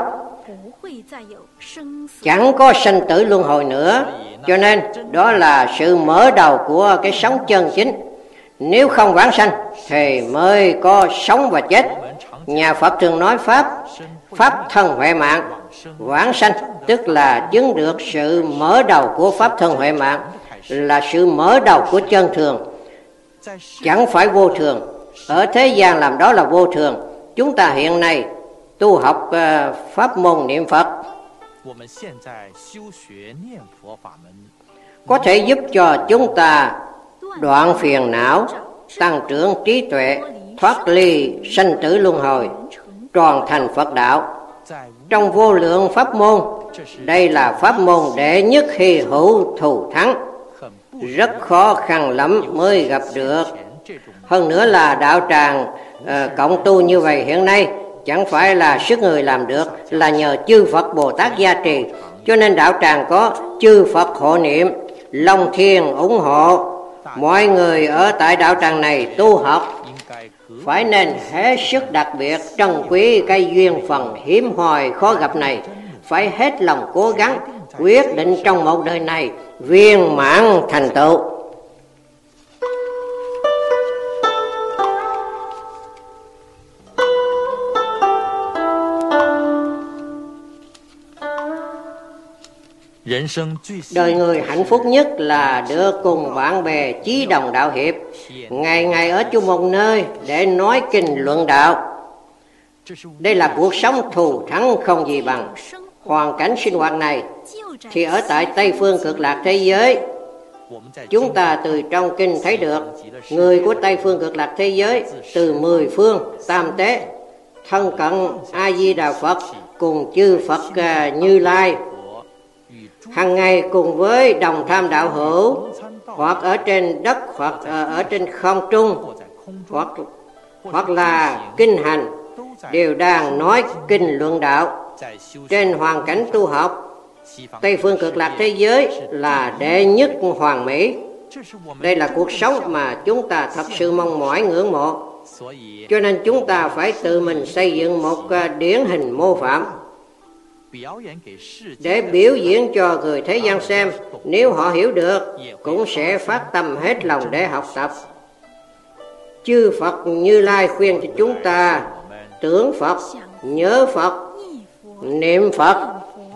chẳng có sanh tử luân hồi nữa. Cho nên đó là sự mở đầu của cái sống chân chính. Nếu không vãng sanh thì mới có sống và chết. Nhà Phật thường nói Pháp thân huệ mạng. Vãng sanh tức là chứng được sự mở đầu của Pháp thân huệ mạng, là sự mở đầu của chân thường, chẳng phải vô thường. Ở thế gian làm đó là vô thường. Chúng ta hiện nay tu học pháp môn niệm Phật có thể giúp cho chúng ta đoạn phiền não, tăng trưởng trí tuệ, thoát ly sanh tử luân hồi, tròn thành Phật đạo. Trong vô lượng pháp môn, đây là pháp môn đệ nhất hy hữu thù thắng, rất khó khăn lắm mới gặp được. Hơn nữa là đạo tràng cộng tu như vậy hiện nay chẳng phải là sức người làm được, là nhờ chư Phật Bồ Tát gia trì. Cho nên đạo tràng có chư Phật hộ niệm, Long Thiên ủng hộ. Mọi người ở tại đạo tràng này tu học phải nên hết sức đặc biệt trân quý cái duyên phần hiếm hoi khó gặp này, phải hết lòng cố gắng, quyết định trong một đời này viên mãn thành tựu. Đời người hạnh phúc nhất là được cùng bạn bè chí đồng đạo hiệp, ngày ngày ở chung một nơi để nói kinh luận đạo. Đây là cuộc sống thù thắng không gì bằng. Hoàn cảnh sinh hoạt này thì ở tại Tây Phương Cực Lạc thế giới, chúng ta từ trong kinh thấy được người của Tây Phương Cực Lạc thế giới từ 10 phương tam tế thân cận A Di Đà Phật cùng chư Phật Như Lai, hàng ngày cùng với đồng tham đạo hữu, hoặc ở trên đất, hoặc ở trên không trung, hoặc là kinh hành, đều đang nói kinh luận đạo. Trên hoàn cảnh tu học, Tây Phương Cực Lạc thế giới là đệ nhất hoàn mỹ. Đây là cuộc sống mà chúng ta thật sự mong mỏi ngưỡng mộ. Cho nên chúng ta phải tự mình xây dựng một điển hình mô phạm để biểu diễn cho người thế gian xem. Nếu họ hiểu được cũng sẽ phát tâm hết lòng để học tập. Chư Phật Như Lai khuyên cho chúng ta tưởng Phật, nhớ Phật, niệm Phật,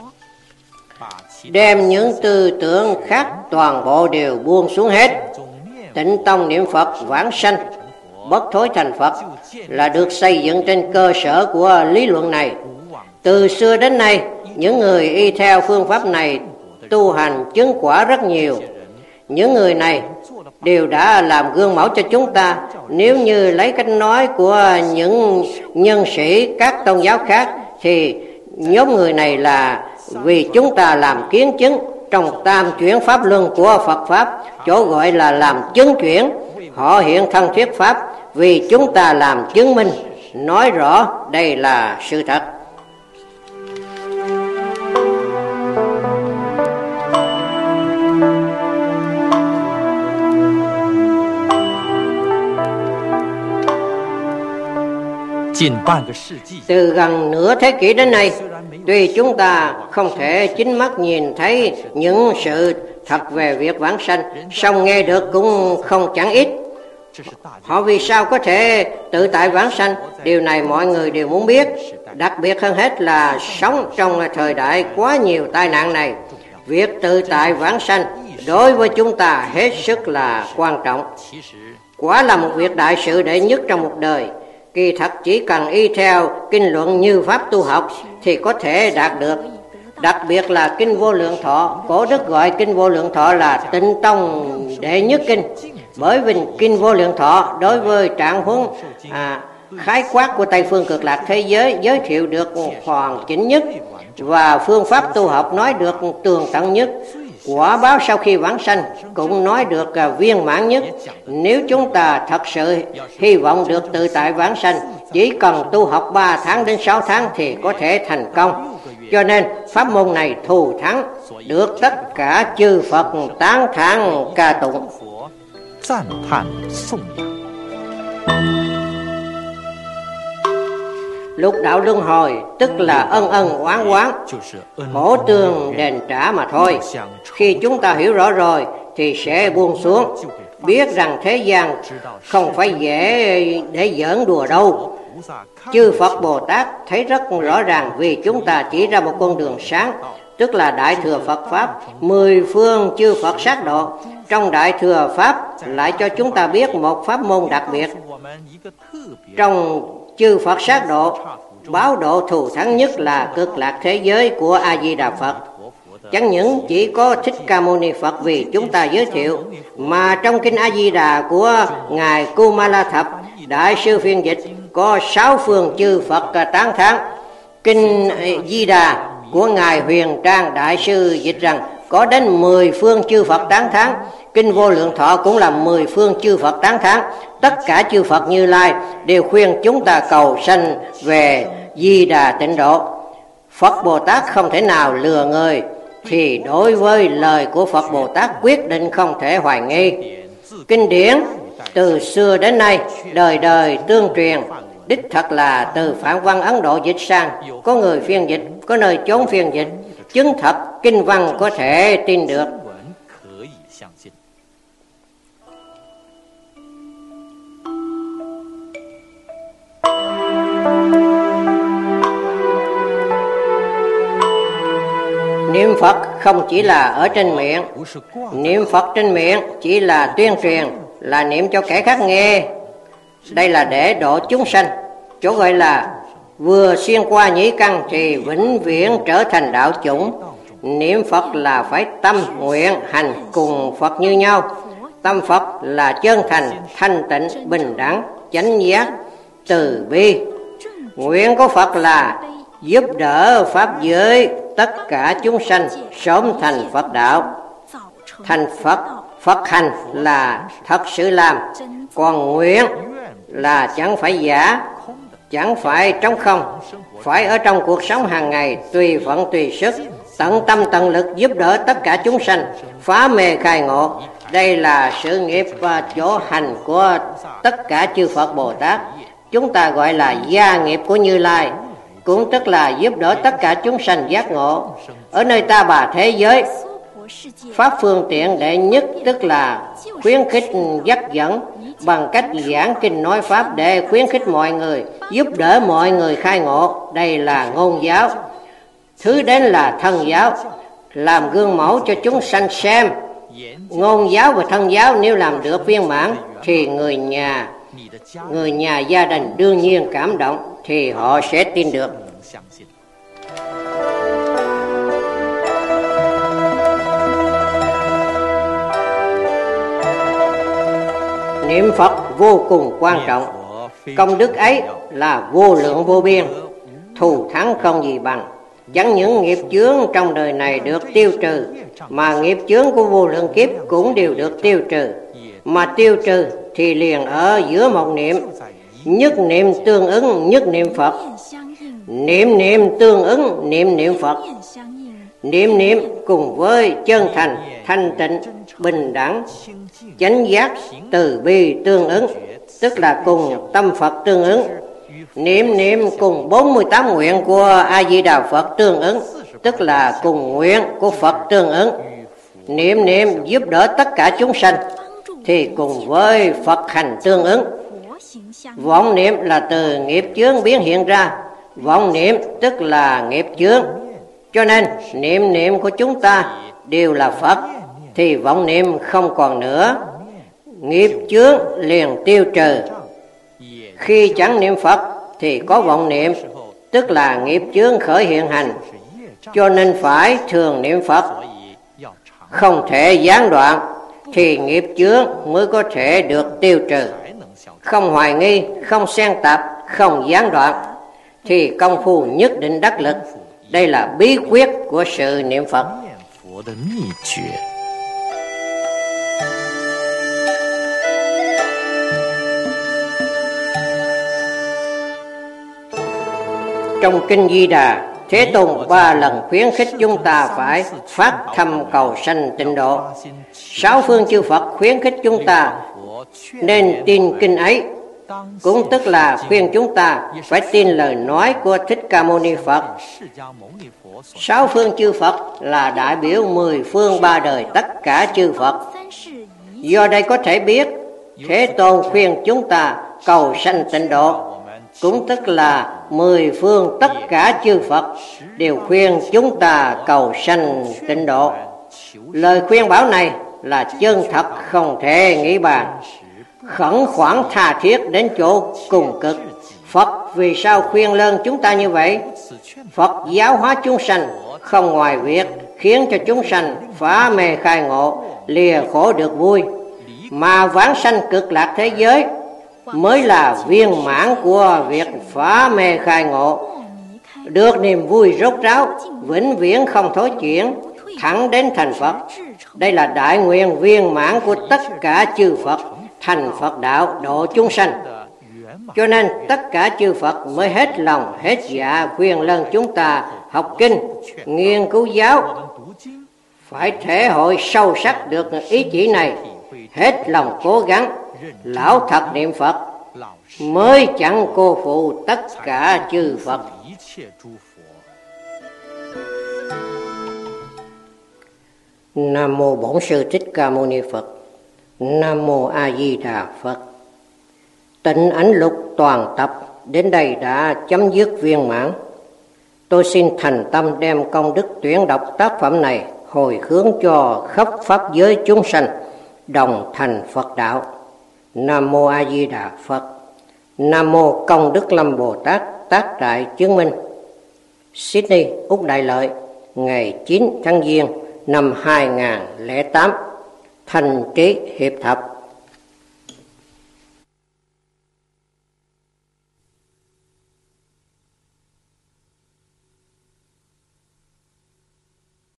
đem những tư tưởng khác toàn bộ đều buông xuống hết. Tịnh tông niệm Phật vãng sanh, bất thối thành Phật là được xây dựng trên cơ sở của lý luận này. Từ xưa đến nay, những người y theo phương pháp này tu hành chứng quả rất nhiều. Những người này đều đã làm gương mẫu cho chúng ta. Nếu như lấy cách nói của những nhân sĩ các tôn giáo khác thì nhóm người này là vì chúng ta làm kiến chứng trong tam chuyển pháp luân của Phật Pháp, chỗ gọi là làm chứng chuyển. Họ hiện thân thuyết Pháp vì chúng ta làm chứng minh, nói rõ đây là sự thật. Từ gần nửa thế kỷ đến nay, tuy chúng ta không thể chính mắt nhìn thấy những sự thật về việc vãng sanh, song nghe được cũng không chẳng ít. Họ vì sao có thể tự tại vãng sanh? Điều này mọi người đều muốn biết. Đặc biệt hơn hết là sống trong thời đại quá nhiều tai nạn này, việc tự tại vãng sanh đối với chúng ta hết sức là quan trọng. Quả là một việc đại sự đệ nhất trong một đời. Kỳ thật chỉ cần y theo kinh luận như pháp tu học thì có thể đạt được. Đặc biệt là kinh Vô Lượng Thọ, Cổ Đức gọi kinh Vô Lượng Thọ là Tịnh tông đệ nhất kinh, bởi vì kinh Vô Lượng Thọ đối với trạng huống khái quát của Tây Phương Cực Lạc thế giới giới thiệu được hoàn chỉnh nhất, và phương pháp tu học nói được tường tận nhất. Quả báo sau khi vãng sanh cũng nói được viên mãn nhất. Nếu chúng ta thật sự hy vọng được tự tại vãng sanh, chỉ cần tu học 3 tháng đến 6 tháng thì có thể thành công. Cho nên pháp môn này thù thắng, được tất cả chư Phật tán thán ca tụng. Lục đạo luân hồi tức là ân ân oán oán, khổ tương đền trả mà thôi. Khi chúng ta hiểu rõ rồi thì sẽ buông xuống, biết rằng thế gian không phải dễ để giỡn đùa đâu. Chư Phật Bồ Tát thấy rất rõ ràng vì chúng ta chỉ ra một con đường sáng, tức là Đại Thừa Phật Pháp, 10 phương chư Phật sát độ. Trong Đại Thừa Pháp lại cho chúng ta biết một pháp môn đặc biệt. Trong chư Phật sát độ, báo độ thù thắng nhất là cực lạc thế giới của A-di-đà Phật. Chẳng những chỉ có Thích Ca Mâu Ni Phật vì chúng ta giới thiệu, mà trong Kinh A-di-đà của Ngài Kumala Thập, Đại sư phiên dịch, có 6 phương chư Phật tán thán. Kinh Di Đà của Ngài Huyền Trang Đại sư dịch rằng có đến 10 phương chư Phật tán thán. Kinh Vô Lượng Thọ cũng là 10 phương chư Phật tán thán. Tất cả chư Phật Như Lai đều khuyên chúng ta cầu sanh về Di Đà tịnh độ. Phật Bồ Tát không thể nào lừa người, thì đối với lời của Phật Bồ Tát quyết định không thể hoài nghi. Kinh điển từ xưa đến nay đời đời tương truyền, đích thật là từ Phạn Văn Ấn Độ dịch sang, có người phiên dịch, có nơi chốn phiên dịch, chứng thật kinh văn có thể tin được. Niệm Phật không chỉ là ở trên miệng, niệm Phật trên miệng chỉ là tuyên truyền, là niệm cho kẻ khác nghe. Đây là để độ chúng sanh, chỗ gọi là vừa xuyên qua nhĩ căn thì vĩnh viễn trở thành đạo chủng. Niệm Phật là phải tâm nguyện hành cùng Phật như nhau. Tâm Phật là chân thành, thanh tịnh, bình đẳng, chánh giác, từ bi. Nguyện của Phật là giúp đỡ pháp giới tất cả chúng sanh sớm thành Phật đạo. Thành Phật, Phật hành là thật sự làm, còn nguyện là chẳng phải giả, chẳng phải trống không, phải ở trong cuộc sống hàng ngày tùy phận tùy sức, tận tâm tận lực giúp đỡ tất cả chúng sanh phá mê khai ngộ. Đây là sự nghiệp và chỗ hành của tất cả chư Phật Bồ Tát. Chúng ta gọi là gia nghiệp của Như Lai, cũng tức là giúp đỡ tất cả chúng sanh giác ngộ. Ở nơi Ta Bà thế giới, pháp phương tiện đệ nhất tức là khuyến khích dắt dẫn bằng cách giảng kinh nói pháp để khuyến khích mọi người, giúp đỡ mọi người khai ngộ. Đây là ngôn giáo. Thứ đến là thân giáo, làm gương mẫu cho chúng sanh xem. Ngôn giáo và thân giáo nếu làm được viên mãn thì người nhà gia đình đương nhiên cảm động, thì họ sẽ tin được. Niệm Phật vô cùng quan trọng, công đức ấy là vô lượng vô biên, thù thắng không gì bằng. Chẳng những nghiệp chướng trong đời này được tiêu trừ, mà nghiệp chướng của vô lượng kiếp cũng đều được tiêu trừ. Mà tiêu trừ thì liền ở giữa một niệm, nhất niệm tương ứng nhất niệm Phật, niệm niệm tương ứng niệm niệm Phật. Niệm niệm cùng với chân thành, thanh tịnh, bình đẳng, chánh giác, từ bi tương ứng, tức là cùng tâm Phật tương ứng. Niệm niệm cùng 48 nguyện của A-di-đà Phật tương ứng, tức là cùng nguyện của Phật tương ứng. Niệm niệm giúp đỡ tất cả chúng sanh thì cùng với Phật hành tương ứng. Vọng niệm là từ nghiệp chướng biến hiện ra, vọng niệm tức là nghiệp chướng. Cho nên niệm niệm của chúng ta đều là Phật, thì vọng niệm không còn nữa, nghiệp chướng liền tiêu trừ. Khi chẳng niệm Phật thì có vọng niệm, tức là nghiệp chướng khởi hiện hành. Cho nên phải thường niệm Phật, không thể gián đoạn, thì nghiệp chướng mới có thể được tiêu trừ. Không hoài nghi, không xen tạp, không gián đoạn, thì công phu nhất định đắc lực. Đây là bí quyết của sự niệm Phật. Trong Kinh Di Đà, Thế Tôn 3 lần khuyến khích chúng ta phải phát thâm cầu sanh tịnh độ. 6 phương chư Phật khuyến khích chúng ta nên tin kinh ấy, cũng tức là khuyên chúng ta phải tin lời nói của Thích Ca Mâu Ni Phật. 6 phương chư Phật là đại biểu 10 phương 3 đời tất cả chư Phật. Do đây có thể biết Thế Tôn khuyên chúng ta cầu sanh tịnh độ, cũng tức là 10 phương tất cả chư Phật đều khuyên chúng ta cầu sanh tịnh độ. Lời khuyên bảo này là chân thật không thể nghĩ bàn, khẩn khoản tha thiết đến chỗ cùng cực. Phật vì sao khuyên lơn chúng ta như vậy? Phật giáo hóa chúng sanh không ngoài việc khiến cho chúng sanh phá mê khai ngộ, lìa khổ được vui, mà vãng sanh cực lạc thế giới mới là viên mãn của việc phá mê khai ngộ, được niềm vui rốt ráo, vĩnh viễn không thối chuyển, thẳng đến thành Phật. Đây là đại nguyện viên mãn của tất cả chư Phật, thành Phật đạo độ chúng sanh. Cho nên tất cả chư Phật mới hết lòng hết dạ khuyên lơn chúng ta học kinh, nghiên cứu giáo. Phải thể hội sâu sắc được ý chỉ này, hết lòng cố gắng, lão thật niệm Phật, mới chẳng cô phụ tất cả chư Phật. Nam mô Bổn Sư Thích Ca Mâu Ni Phật. Nam mô A Di Đà Phật. Tịnh Ảnh Lục toàn tập đến đây đã chấm dứt viên mãn. Tôi xin thành tâm đem công đức tuyển đọc tác phẩm này hồi hướng cho khắp pháp giới chúng sanh đồng thành Phật đạo. Nam mô A Di Đà Phật. Nam mô Công Đức Lâm Bồ Tát tác trại chứng minh. Sydney, Úc Đại Lợi, ngày 9 tháng Giêng năm 2008. Thành Trí Hiệp Thập.